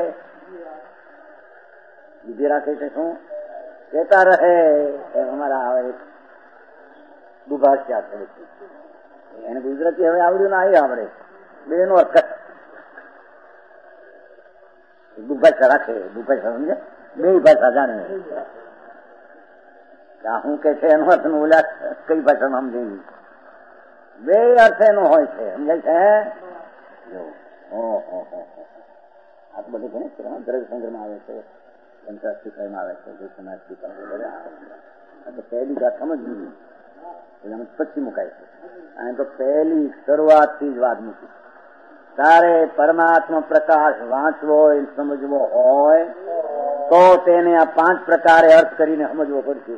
દીધી રાખે છે શું કેતા રહે. અમારા આવે દુભાષ્યા છે એને ગુજરાતી હવે આવડ્યું ના આવડે બેનો અર્થ ભાષા રાખે, ભાષા સમજે, બે ભાષા જાણે. હું કે છે એનો અર્થ ઓલા કઈ ભાષામાં સમજે, બે અર્થ એનો હોય છે, સમજાય છે. આ તો બધું ઘણી દ્રવ્ય સંગ્રહમાં આવે છે, પંચાસ્તિકાયમાં આવે છે, તો પહેલી વાત સમજવી પછી મુકાય છે. અને તો પહેલી શરૂઆતથી જ વાત મૂકી. તારે પરમાત્મા પ્રકાશ વાંચવો હોય, સમજવો હોય તો તેને આ 5 પ્રકારે અર્થ કરીને સમજવો પડશે.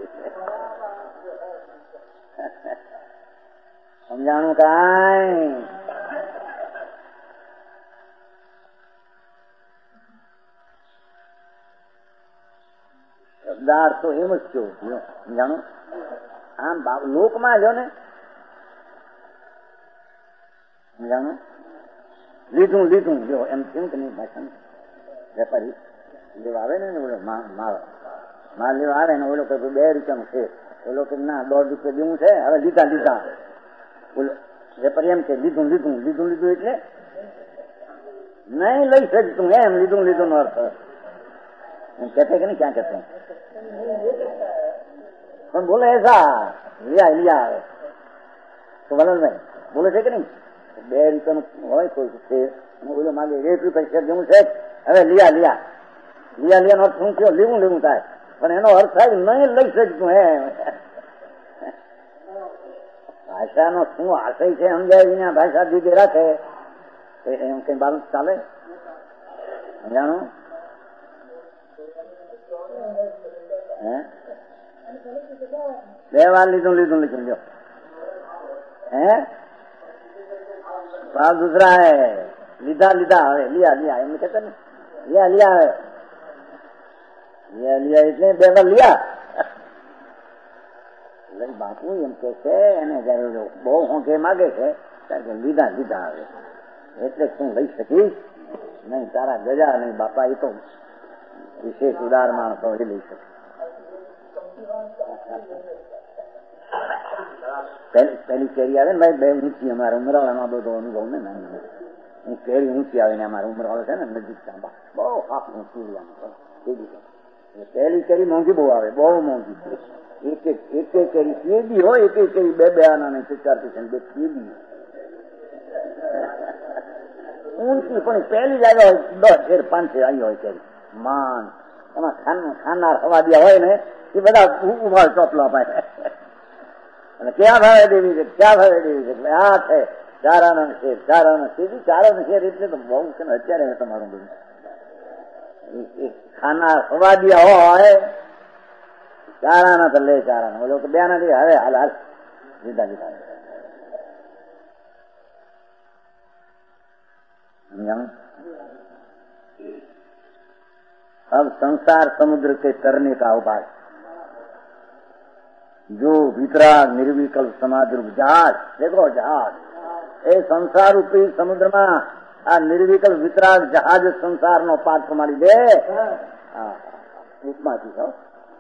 સમજાણું કાંઈ? શબ્દાર્થ તો એમ જ કયો સમજાણું. આમ લોકમાં લ્યો ને, સમજાણું, લીધું લીધું જો એમ કેમ કે નહીં ભાષા વેપારી લેવા આવે ને ઓલો માલ લેવા આવે ને, ઓલો કે 2 રૂપિયાનું છે, ઓલો કે ના 1.5 રૂપિયા દેવું છે, હવે લીધા લીધા. ઓલો વેપારી એમ કે લીધું લીધું લીધું લીધું એટલે નહીં લઈ શકતું, એમ લીધું લીધું નો અર્થ એમ કહેते કે नहीं, क्या कहते हैं, પણ બોલે ऐसा लिया लिया તો વલણભાઈ બોલે છે કે નહીં, 2 રૂપિયાનું હોય કોઈ છે, ઓલો માગે 1 રૂપિયા જેવું છે, હવે લિયા લિયા લિયા લિયા નો અર્થ શું થયો, લેવું લેવું થાય, પણ એનો અર્થ થાય નહીં લઈ શકતું. ભાષાનો શું આશય છે સમજાય વિના ભાષા દીધી રાખે એમ કઈ બાબત ચાલે? સમજાણું? હે 2 વાર લીધું લીધું લીધું લ્યો. હે बात दूसरा है, લીધા લીધા હવે लिया लिया એમ કહેતા ને, लिया लिया है, लिया लिया એટલે 2 વાર लिया. લઈ બાપુ એમ કે છે એને જયારે બહુ હોંકે માગે છે ત્યારે લીધા લીધા આવે એટલે શું લઈ શકીશ નહીં, તારા ગજા નહીં બાપા, એ તો વિશેષ ઉદાર માણસો એ લઈ શકે. પહેલી કેરી આવે ને ભાઈ, 2 ઊંચી અમારા ઉમરાવાળામાં બધો અનુભવ ને, કેરી ઊંચી આવે ને અમારા ઉમરાવાળા છે ને નજીક બહુ હાફ ઊંચી પહેલી કેરી મોંઘી બહુ આવે, બહુ મોંઘી. એક કેરી કેદી હોય, એક કેરી 2 આના ને 4 2 કેદી ઊંચી, પણ પહેલી જ આવી હોય 10 5 આવી હોય કેરી માન. એમાં ખાનાર હવાદિયા હોય ને એ બધા ઉભા ચોપલા પાય અને ક્યાં ભાવે દેવી છે, ક્યાં ભાવે દેવી છે, આ છે 4 આના શેર, 4 આના શેર, 4 આના શેર એટલે તો બહુ છે ને અત્યારે તમારું બધું. ખાનાર હવાદિયા હોય 4 આના તો લે, 4 આના, બોલો કે 2 આના દે, હવે હાલ હાલ લીધા લીધા. अब संसार समुद्र के तरने का उपाय, जो वितराग निर्विकल्प समाधि रूप जहाज, देखो जहाज એ સંસાર રૂપી સમુદ્રમાં આ નિર્વિકલ્પ વિતરાગ જહાજ સંસારનો પાઠ મારી દે. ઉપમાથી છો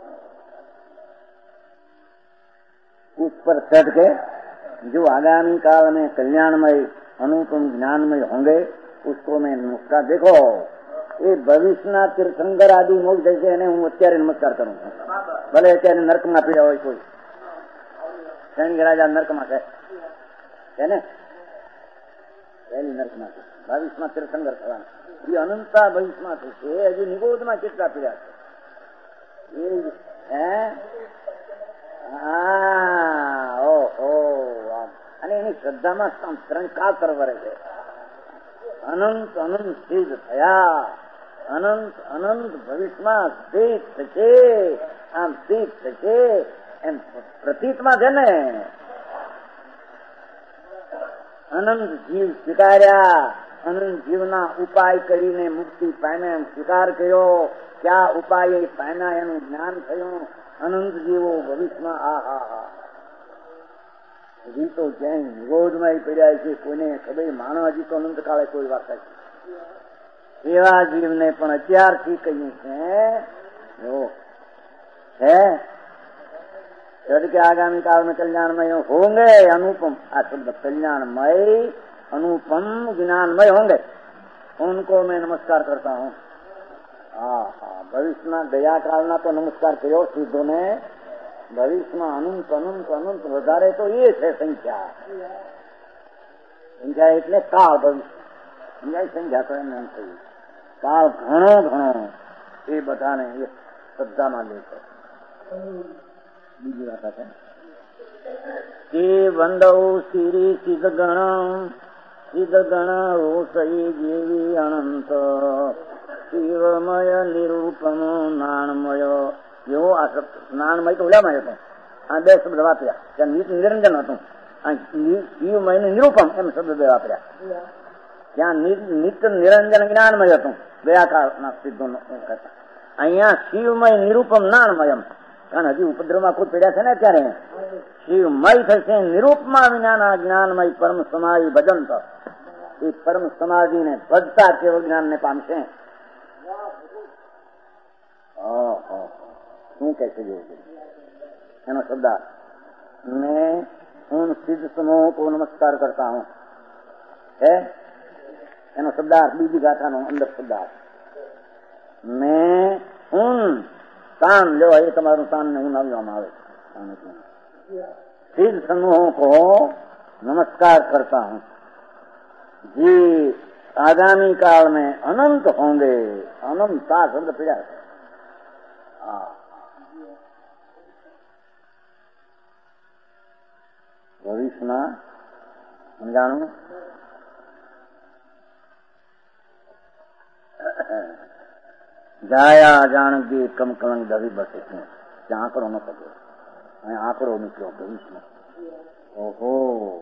उस पर चढ़ के जो आगामी काल में कल्याणमय अनुपम ज्ञानमय होंगे उसको मैं नमस्कार. देखो ये भविष्यના તીર્થંકર આદि મોક્ષ છે એને હું અત્યારે નમસ્કાર કરું છું, ભલે અત્યારે નર્કમાં પીડ્યા હોય કોઈ, શનિ રાજા નર્કમાં છે ને, પહેલી નર્કમાં છે, ભવિષ્યમાં તીર્થંકર થવાના, એ અનંતા ભવિષ્યમાં થશે, હજી નિગોદમાં કેટલા પીડ્યા છે એ અને એની શ્રદ્ધામાં 3 કાળ પરવરે છે. અનંત અનંત સિદ્ધ થયા, અનંત અનંત ભવિષ્યમાં સ્થિત થશે, આમ સ્થિત થશે એમ પ્રતીતમાં છે ને. અનંત જીવ સ્વીકાર્યા, અનંત જીવના ઉપાય કરીને મુક્તિ પામ્યા એમ સ્વીકાર કર્યો, ક્યાં ઉપાય પામ્યા એનું જ્ઞાન થયું. અનંત જીવો ભવિષ્યમાં આ હજી તો જ્યાં નિરોધમાં પડ્યા છે, કોઈને ખબર માણો હજી તો અનંત કાળે કોઈ વાત છે, એવા જીવને પણ અત્યારથી કહ્યું છે કે આગામી કાળ में कल्याणमय होंगे अनुपम, આ શબ્દ कल्याणमय अनुपम ज्ञानमय होंगे, उनको मैं नमस्कार करता हूँ. ભવિષ્યમાં ગયા કાળના તો નમસ્કાર કર્યો સિદ્ધોને, ભવિષ્યમાં અનંત અનંત અનંત વધારે તો એ છે સંખ્યા. સંખ્યા એટલે કાળ. ભવિષ્ય સંખ્યા તો એમ થયું કાળ ઘણો ઘણો એ બધાને એ શ્રદ્ધામાં લે છે. બીજી વાત છે કે વંદવ શ્રી સિદ્ધગણ રોષઈ જેવી અનંત શિવમય નિરૂપમો નાણમય. એવો આ નાણમય તો ઓલામાં હતો. આ બે શબ્દ વાપર્યા. ત્યાં નિરંજન હતું. શિવમય નિરૂપમ એમ શબ્દ બે વાપર્યા. ત્યાં નિત્ય નિરંજન જ્ઞાનમય હતું ગયા કાળના સિદ્ધો. અહીંયા શિવમય નિરૂપમ નાણમયમ. કારણ હજી ઉપદ્રવમાં ખુદ પડ્યા છે ને ત્યારે શિવમય થશે નિરૂપમાં વિનાના જ્ઞાનમય પરમ સમાધિ ભજન. એ પરમ સમાધિને ભજતા કેવળ જ્ઞાનને પામશે. શું કહે છે એનો શબ્દ? मैं उन सिद्ध समूह को नमस्कार करता हूँ है એનો શબ્દાર્થ બીજી ગાથાનો અંદર શબ્દાર્થ. મેં ઉન કાન લો એ તમારું કાન ને હું નામવામાં આવે सिद्ध समूहों को नमस्कार करता हूँ जी आगामी काल में अनंत होंगे. अनंत शब्द पीड़ा है. ભવિષ્યમાં સમજાણું જાયા જાણકી કમ કલંક દવી બસે છે. ત્યાં આંકડો ન શકે. અહીં આંકડો નીકળ્યો ભવિષ્યમાં. ઓહો,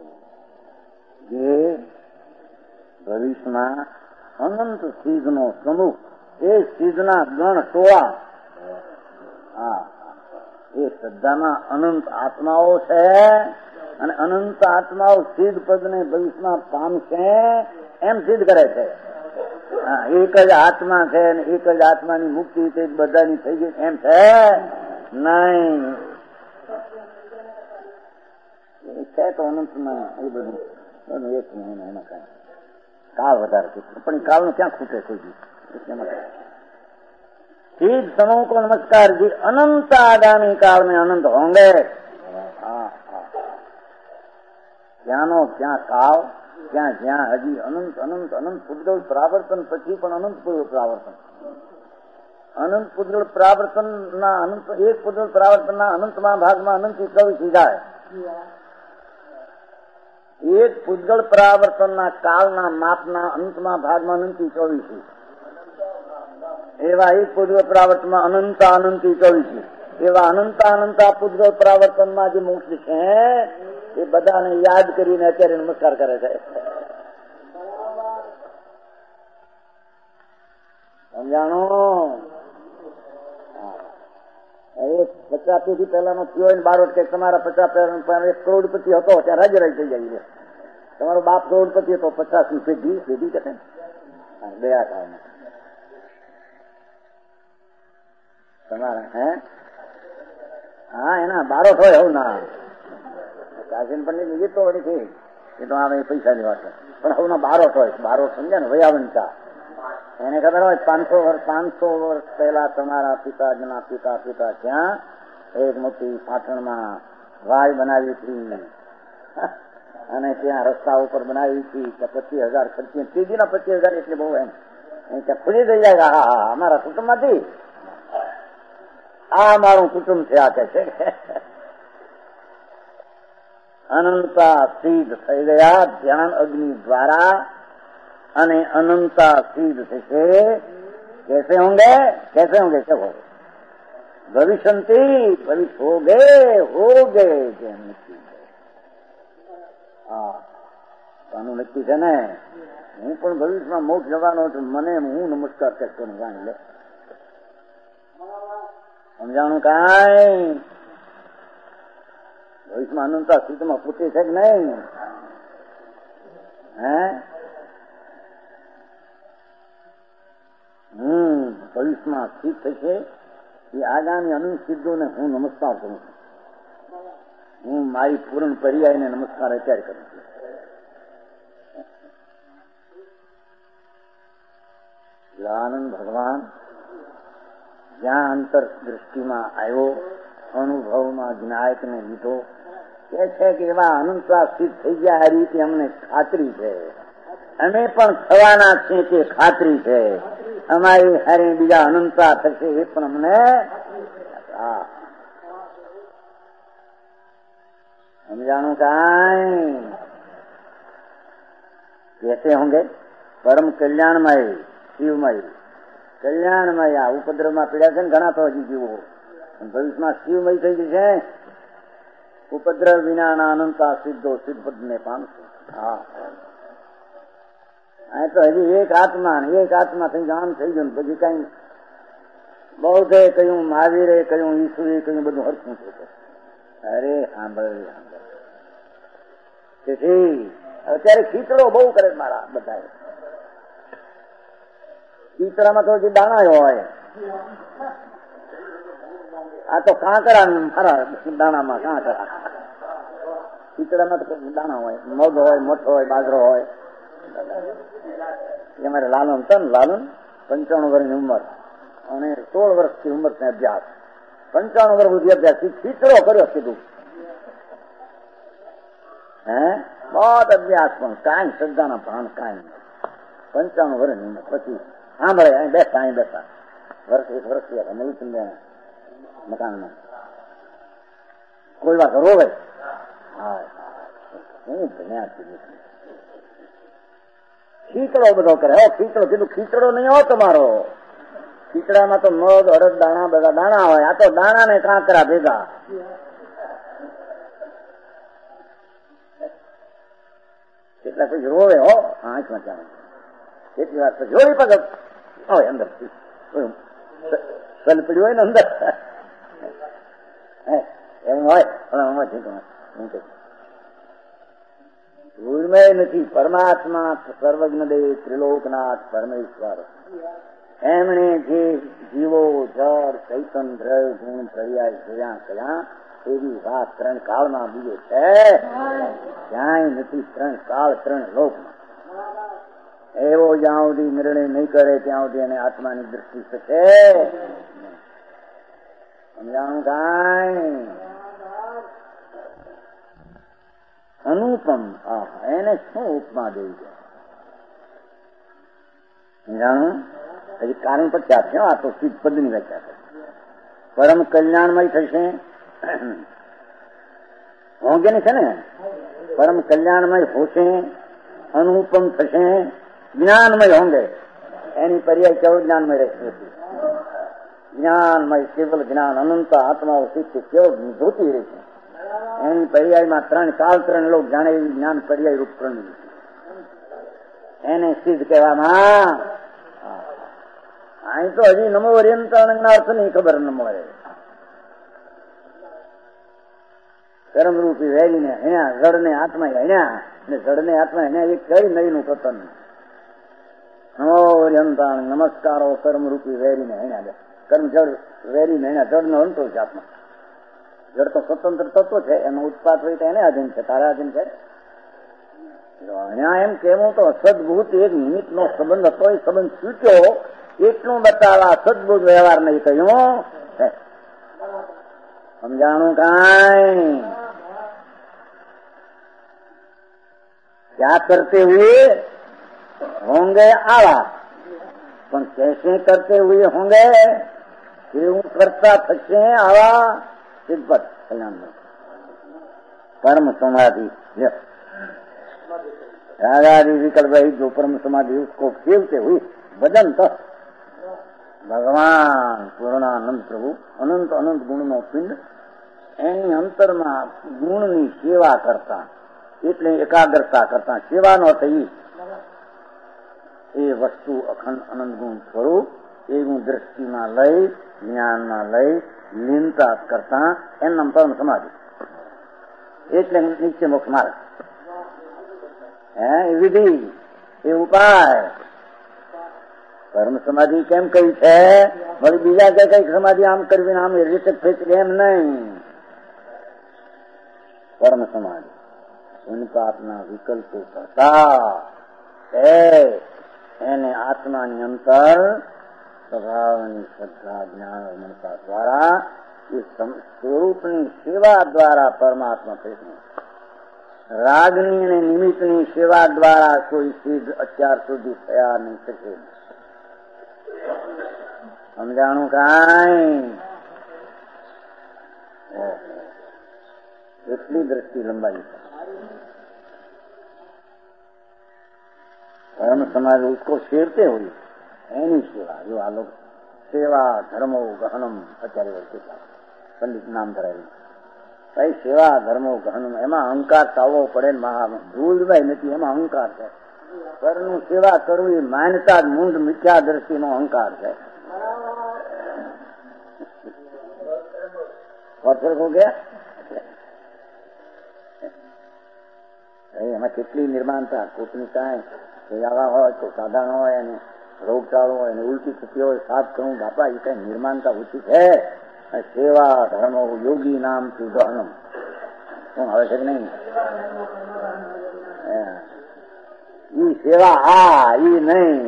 જે ભવિષ્યમાં અનંત સિદ્ધનો સમૂહ, એ સિદ્ધના ગણ ટોળા, એ શ્રદ્ધામાં અનંત આત્માઓ છે અને અનંત આત્માઓ સિદ્ધ પદને ભવિષ્યમાં પામશે એમ સિદ્ધ કરે છે. એક જ આત્મા છે અને એક જ આત્માની મુક્તિ તે બધાની થઈ ગઈ એમ છે નહીં. છે તો અનંતમાં એ બધું એક એમાં કઈ કાળ વધારે પણ કાળનું ક્યાં ખૂટે કોઈ બી. सिद्ध समूह को नमस्कार जी. अनंत आगामी काल में अनंत होंगे. જ્યાંનો ત્યાં કાળ, ત્યાં જ્યાં હજી અનંત અનંત અનંત પૂતગળ પ્રાવર્તન પછી પણ અનંત પૂતગળ પ્રાવર્તન. અનંત પૂતગળ પ્રાવર્તન ના અનંત એક પૂતગળ પ્રાવર્તન ના અનંતમાં ભાગમાં અનંત 24 જાય. એક પૂતગળ પ્રાવર્તન ના કાળના માપના અનંતમાં ભાગમાં અનંત 24 એવા એક પૂતગળ પ્રાવર્તનમાં અનંત અનંત 24 એવા અનંત અનંત પૂતગળ પ્રાવર્તનમાં જે મોક્ષ છે એ બધાને યાદ કરીને અત્યારે નમસ્કાર કરે છે. સમજાણો? 50 પેઢી પહેલાનો થયો હોય બારોટ કે તમારા 50 1 કરોડપતિ હતો ત્યાં રાજ્ય રાજ થઈ જાય. તમારો બાપ કરોડપતિ હતો 50ની પેઢી કે ગયા કાળમાં તમારા હા એના બારોટ હોય હવે ના કાશીન પંડિત ગીત તો વળી એ તો આવે પૈસાની વાત છે પણ હવે ના બારોટ હોય. બારોટ સમજે ને વયાવંતા એને ખબર હોય 500 વર્ષ પહેલા તમારા પિતાજીના પિતા ત્યાં એક મોટી પાટણમાં વાય બનાવી હતી અને ત્યાં રસ્તા ઉપર બનાવી હતી કે 25,000 ખર્ચી. ત્રીજીના 25,000 એટલે બહુ એમ ત્યાં ખુલી થઈ જાય. હા અમારા કુટુંબમાંથી આ મારું કુટુંબ છે આ કે છે. અનંતા સિદ્ધ થઈ ગયા ધ્યાન અગ્નિ દ્વારા અને અનંતા સિદ્ધ થશે. कैसे होंगे क्या होगा? भविष्यंती भविष्य हो गए આનું નક્કી છે ને. હું પણ ભવિષ્યમાં મોક્ષ જવાનો છું. મને હું નમસ્કાર કરતો જાણી લે. સમજાણું કાંઈ? ભવિષ્યમાં અનંતા સ્થિતિમાં પૂછે છે કે નહીં? ભવિષ્યમાં સ્થિત થશે એ આગામી અનંત સિદ્ધોને હું નમસ્કાર કરું છું. હું મારી પૂર્ણ પર્યાયને નમસ્કાર અત્યારે કરું છું. આનંદ ભગવાન જ્યાં અંતરદૃષ્ટિમાં આવ્યો, અનુભવમાં વિનાયકને લીધો, કે છે કે એવા અનંતતા સિદ્ધ થઈ ગયા, આ રીતે અમને ખાતરી છે, અમે પણ થવાના છીએ તે ખાતરી છે, અમારી હારે બીજા અનંતતા થશે એ પણ અમને समझाणु काई कैसे होंगे? परम कल्याणमय शिवमय कल्याणमय आ उपद्रव में पीड़ा है घना तो हजी जीवो भविष्य में शिवमय थी जैसे उपद्रव विना अनंता सिद्धो सिद्ध ने पाम हाँ तो हजी एक आत्मा थी जान थी गयु बी कई बहुत कहू महावीरे कहू ईश्वरी कहू बधु हरखू थे अरे सांभळ અત્યારે ખીચડો બહુ કરે મારા બધા ખીચડામાં તો જે દાણા હોય આ તો કાંકરા મારા દાણામાં કાંકરા ખીચડામાં તો દાણા હોય મગ હોય મઠ હોય બાજરો હોય અમારે લાલન હતો ને લાલન 95 વર્ષની ઉંમર અને 16 વર્ષની ઉંમર ને અભ્યાસ 95 વર્ષ સુધી અભ્યાસ ખીચડો કર્યો કીધું बहुत अभ्यास પણ કાંઈ શ્રદ્ધાના ભાન કાંઈ 95 વર્ષની ઉંમર પછી સાંભળે અહીં બેઠા વર્ષ એક વર્ષ થયા નવી મકાનમાં કોઈ વાત રોવે ખીચડો બધો કરે ખીચડો કીધું ખીચડો નહીં હોય તમારો ખીચડામાં તો મગ અડદ દાણા બધા દાણા હોય આ તો દાણા ને કાંકરા ભેગા કેટલા પછી રોવે હો આંખમાં ચાલે કેટલી વાર પછી રોવી પગ હોય અંદર સલ પડ્યું હોય ને અંદર એવું હોય ભૂલમય નથી પરમાત્મા સર્વજ્ઞ દેવ ત્રિલોકનાથ પરમેશ્વર એમણે જે જીવો જળ ચૈતન દ્રવ્ય ગુણ પર્યાય જોયા કયા એવી વાત 3 કાળમાં બીજે છે ક્યાંય નથી 3 કાળ 3 લોકમાં એવો જ્યાં સુધી નિર્ણય નહીં કરે ત્યાં સુધી એને આત્માની દ્રષ્ટિ થશે સમજાણું કાંઈ અનુપમ એને શું ઉપમા દેવી છે સમજાણું હજી કારણ પછી આપશે આ તો સિદ્ધ પદની વ્યાખ્યા છે પરમ કલ્યાણમય થશે હોંગે ને છે ને પરમ કલ્યાણમય હોશે અનુપમ થશે જ્ઞાનમય હોંગે એની પર્યાય કેવળ જ્ઞાનમય રહેશે જ્ઞાનમય કેવલ જ્ઞાન અનંત આત્માઓ સિદ્ધ કેવળ વિભૂતિ રહેશે એની પર્યાયમાં 3 કાળ 3 લોક જાણે એવી જ્ઞાન પર્યાય રૂપ પ્રણવી એને સિદ્ધ કહેવામાં અહીં તો હજી નમો અર્યંતના અર્થ નહીં ખબર ન મળે કર્મરૂપી વેરીને હેણ્યા જળને આત્મા હેણ્યા ને જળને આત્મા હેણ્યા એ કઈ નહીનું પતન નમો અર્યંતાણ નમસ્કારો કર્મરૂપી વેરીને હેણ્યા કર્મ જળ વેરીને હેણ્યા જળનો અંતો છે આત્મા જળ તો સ્વતંત્ર તત્વ છે એનો ઉત્પાદ હોય તો એને આધીન છે તારા આધીન છે અહીંયા એમ કેવું તો સદભૂત એક નિમિત્ત નો સંબંધ હતો એ સંબંધ છૂટ્યો એટલું બતાવવા સદભૂત વ્યવહાર નહીં કહ્યું સમજાણું કાંઈ क्या करते हुए होंगे आवा પણ कैसे करते हुए होंगे કેવું કરતા થશે આવા સિદ્ધપદ કલ્યાણ परम समाधि रागादि विकल्प रही जो परम समाधि उसको खेलते हुए भजन तो भगवान पूर्णानंद प्रभु अनंत अनंत गुण नो पिंड एनी अंतर में गुण नी सेवा करता એટલે એકાગ્રતા કરતા સેવાનો થઈ એ વસ્તુ અખંડ અનંત ગુણ સ્વરૂપ એવું દ્રષ્ટિમાં લઈ જ્ઞાનમાં લઈ લીનતા કરતા એમ નામ પરમ સમાધિ એટલે નિત્ય મોક્ષ માર્ગ એ વિધિ એ ઉપાય પરમ સમાધિ કેમ કહી છે વળી બીજા કઈક સમાધિ આમ કરવી આમ રીતે થઈ એમ નહીં પરમ સમાધિ उनका अपना विकल्प करता है એને આત્માની અંતર स्वभावनी श्रद्धा ज्ञान और मनता द्वारा इस स्वरूपनी सेवा द्वारा परमात्मा कृष्ण रागनी ने निमित्तनी सेवा द्वारा कोई सिद्ध અત્યાર સુધી થયા નહીં શકે. સમજાણું કાંઈ? એટલી દ્રષ્ટિ લંબાઈ धर्म समाज उसको सेवते हुए एनी सेवा जो आ लोग सेवा धर्मो गहनम અત્યારે પંડિત નામ ધરાવ્યું ભાઈ સેવા ધર્મો ગહનમ એમાં અહંકાર ચાવવો પડે ને મહા ભૂલભાઈ નથી એમાં અહંકાર છે. ઘરનું સેવા કરવું એ માન્યતા મૂંડ મિથ્યા દ્રષ્ટિનો અહંકાર છે. ફરક હો ગયા એમાં કેટલી નિર્માણતા કૂટનીતા આવા હોય તો સાધારણ હોય અને રોગચાળો હોય અને ઉલટી થતી હોય સાફ કરવું બાપા એ કઈ નિર્માણતા ઓછી છે. સેવા ધર્મ યોગી નામ સુધનમ શું આવે છે કે નહીં? ઈ સેવા આ ઈ નહીં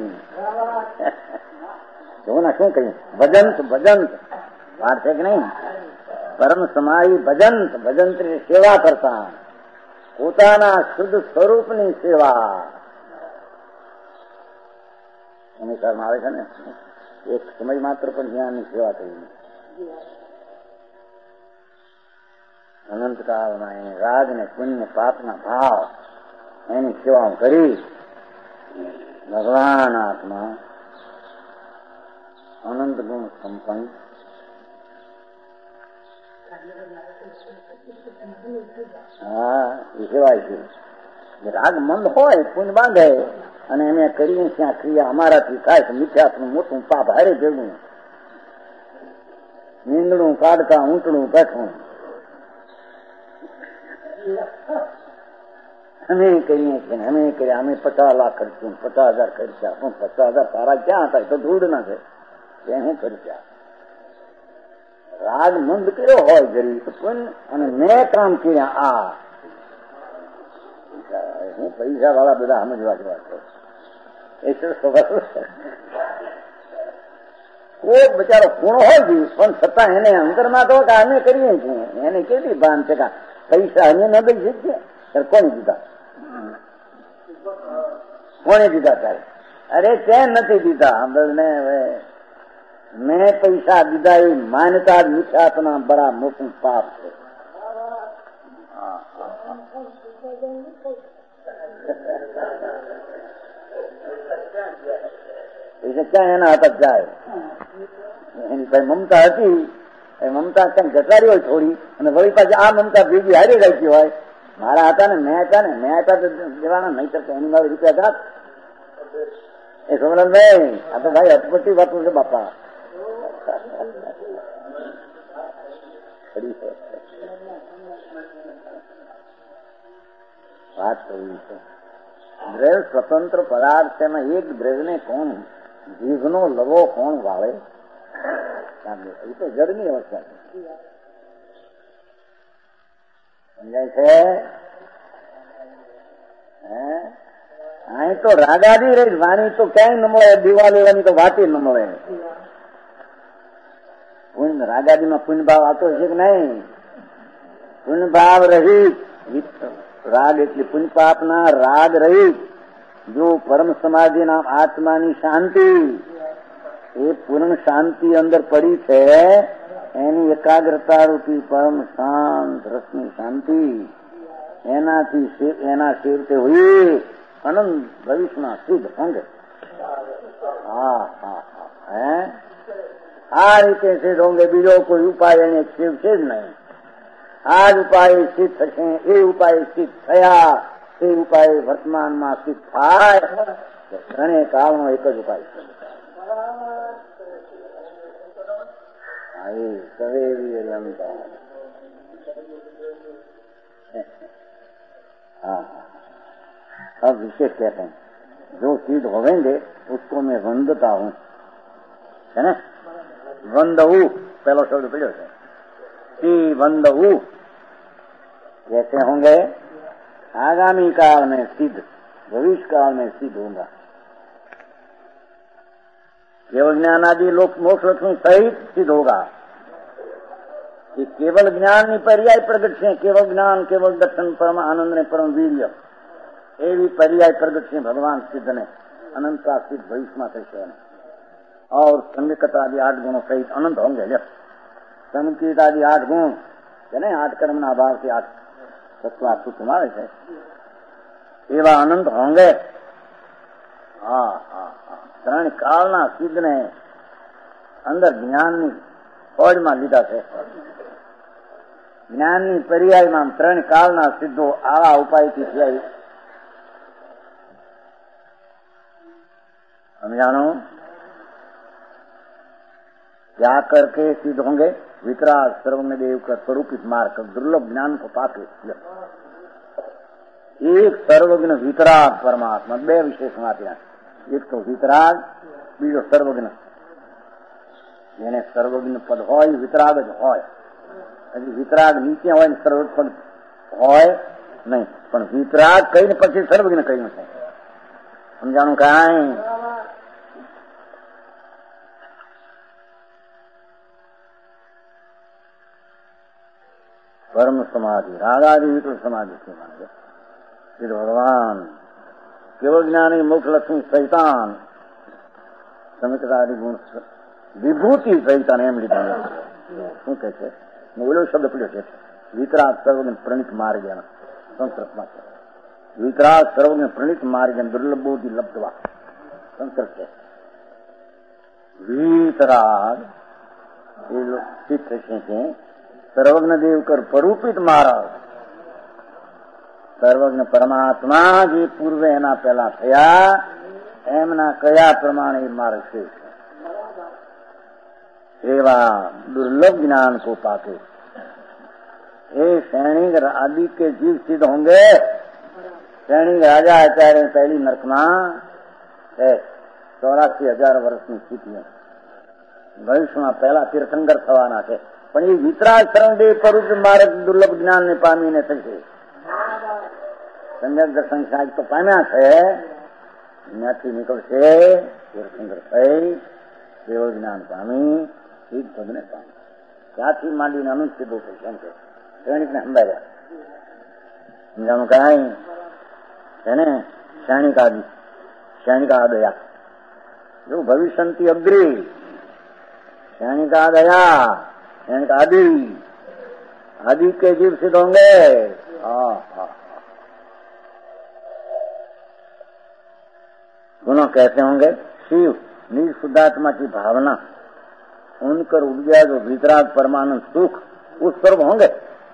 જો ને શું કહ્યું ભજંત ભજંત વાત છે કે નહીં? પરમ સમાયી ભજંત ભજંત સેવા કરતા પોતાના શુદ્ધ સ્વરૂપની સેવા અનુસારમાં આવે છે ને. એક સમય માત્ર પણ જ્ઞાનની સેવા કરી અનંતકાળમાં એને રાગ ને પુણ્ય પાપના ભાવ એની સેવા કરી ભગવાન આત્મા અનંત ગુણ સંપન્ન હા એ સેવાય છે. રાગ મંદ હોય પુણ્ય બાંધે અને એમ કરીએ ત્યાં ક્રિયા અમારાથી થાય તો મિથ્યાત્મનું મોટું પાપ હારે ભેગું નીંદણું કાઢતા ઊંટણું બેઠું અમે કરીએ છીએ અમે કર્યા અમે 50 લાખ ખર્ચ્યું 50,000 ખર્ચ્યા પણ 50,000 તારા ક્યાં હતા તો ધૂળ ના છે હું ખર્ચ્યા. રાગ મંદ કર્યો હોય ગરીબ અને મેં કામ કર્યા આ હું પૈસા વાળા બધા સમજવા જેવા છે. કોઈ બચારો ખૂણો હોય છે પણ છતાં એને અંતરમાં તો કે અમે કરીએ છીએ એને કેટલી ભાન છે કે પૈસા અમે ન દઈ શકીએ. કોને દીધા કોને દીધા તારે? અરે ચેન નથી દીધા ને મેં પૈસા દીધા એ માન્યતા મિથ્યાત્વના બડા મોટું પાપ છે. પૈસા ક્યાં એના હતા જાય એની ભાઈ મમતા હતી એ મમતા ક્યાં ઘટાડી હોય થોડી અને વળી પાછી આ મમતા ભેગી હારી રાખી હોય. મારા હતા ને મેં હતા તો દેવાના નહીં કરતા એની મારી રૂપિયા જાત એ સોમનાથભાઈ આ તો ભાઈ અટપટી વાતો છે બાપા. વાત કરવી છે. દ્રવ્ય સ્વતંત્ર પદાર્થ છે એમાં એક દ્રવ્યને કોણ જીભનો લવો કોણ વાળે? એ તો જડની અવસ્થા છે. સમજાય છે? અહીં તો રાગાદી રહી વાણી તો ક્યાંય ન મળે. દીવા લેવાની તો વાત ન મળે. પુણ્ય રાગાદીમાં પુણ્ય ભાવ આવતો છે કે નહીં? પુણ્ય ભાવ રહિત રાગ એટલે પુણ્ય પાપના રાગ રહિત જો પરમ સમાધિ નામ આત્માની શાંતિ એ પૂર્ણ શાંતિ અંદર પડી છે એની એકાગ્રતા રૂપી પરમ શાંત રસની શાંતિ એનાથી એના સેવતે હોય અનંત ભવિષ્યમાં શુદ્ધ અંગે આ રીતે સિદ્ધ હોંગે. બીજો કોઈ ઉપાય એને શિવ છે જ નહીં. આ જ ઉપાય સિદ્ધ થશે એ ઉપાય સિદ્ધ થયા એ ઉપાય વર્તમાનમાં સિદ્ધ થાય. ઘણે કાળનો એક જ ઉપાય છે. अब विशेष कहते हैं जो सिद्ध होवेंगे उसको मैं वंदता हूँ है ना. वंदऊ पहला शब्द पढ़ो कि वंदऊ कैसे होंगे? आगामी काल में सिद्ध भविष्य काल में सिद्ध होगा. केवल ज्ञान आदि लोक मोक्ष लक्ष्मी सहित सिद्ध होगा कि केवल ज्ञान ની पर्याय प्रगट છે केवल ज्ञान केवल दर्शन परम आनंद ने परम वीर्य એવી पर्याय प्रगट છે भगवान सिद्ध ने अनंत सिद्ध भविष्य में થશે और संविकत आदि 8 गुणों सहित अनंत होंगे। जब संवित आदि 8 गुण है ना 8 कर्म ना भाव से 8 तत्व तुम्हारे है एवं अनंत होंगे। हाँ हाँ हाँ ત્રણ કાળના સિદ્ધ ને અંદર જ્ઞાનની ફોજમાં લીધા છે। જ્ઞાનની પર્યાયમાં ત્રણ કાળના સિદ્ધો આવા ઉપાયથી થયા। समझानो क्या करके सिद्ध होंगे? वितराग सर्वज्ञ देव का स्वरूपित मार्ग दुर्लभ ज्ञान को पाके। एक सर्वज्ञ वितराग परमात्मा बे विशेषण आते हैं। एक तो वितराग बीजो सर्वज्ञ जेने सर्वज्ञ पद होय वितराग ज होय। वितराग नीचे होय ने सर्वज्ञ पद होय नहीं पण वितराग कई ने पछी सर्वज्ञ कह्युं छे। समझाणुं काई परम समाधि रागादि विकल समाधि से मांगे श्री भगवान केवल ज्ञानी मोक्ष लक्ष्मी सहितान समितादि गुण विभूति सहितान एम लीधा शू कहे छे बोलो शब्द पड़्यो छे वितराग सर्वज्ञ प्रणित मार्ग संस्कृत में वितराग सर्वज्ञ प्रणित मार्ग दुर्लभ बोधि लब्धवा संस्कृत है। वितराग सिद्ध છે सर्वज्ञ देव कर परूपित महाराज सर्वज्ञ परमात्मा जी पूर्वे एना पहला थया एमना कया प्रमाणे मार्ग से एवा दुर्लभ ज्ञान को पाके हे सैनिक आदि के जीव सिद्ध होंगे। सैनिक राजा आचार्य पहली नरकमा है 84,000 वर्ष की स्थिति है। भविष्य में पहला तीर्थंकर थवाना है पण ये वितराग शरणदेव परूप मार्ग दुर्लभ ज्ञान ने पामी ने थशे। सम्यक दर्शन साज तो पाम्या छे न्याथी निकळशे तीर्थंकर थई केवल ज्ञान पामी एक पद ने पामी त्याथी मांडीने अनंत सिद्धो थशे एम छे। सैनिक ने संभाळ्या समजाणुं काई है ने सैनिकादया जो भविष्यंति अग्रे सैनिकादया आदि आदि के जीव सिद्ध होंगे। दोनों कैसे होंगे? शिव निज शुद्धात्मा की भावना उनकर उपजा जो वितराग परमानंद सुख उस स्वरूप होंगे।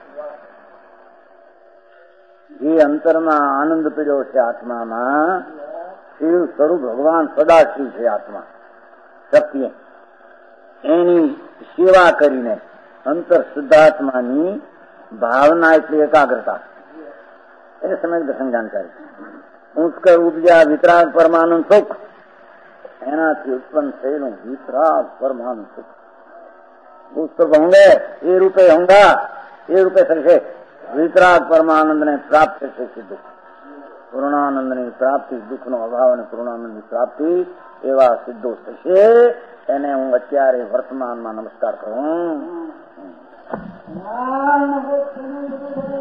ये अंतर में आनंद पीड़ो से आत्मा में शिव स्वरूप भगवान सदा शिव है। आत्मा शक्ति एनी सेवा करीने अंतर शुद्धात्मानी भावना એટલે એકાગ્રતા એટલે સમય દર્શન જાણકારી ઉત્કર ઉપજા વિતરાગ પરમાનંદ સુખ એનાથી ઉત્પન્ન થયેલું વિતરાગ પરમાનંદ સુખ ઉત્કર હોંगे એ રૂપે હોંગા એ रूपे થશે વિતરાગ પરમાનંદ ને પ્રાપ્ત થશે સિદ્ધ પૂર્ણાનંદ ની પ્રાપ્તિ દુઃખ નો અભાવ અને પૂર્ણાનંદ ની પ્રાપ્તિ એવા સિદ્ધો થશે। એને હું અત્યારે વર્તમાનમાં નમસ્કાર કરું।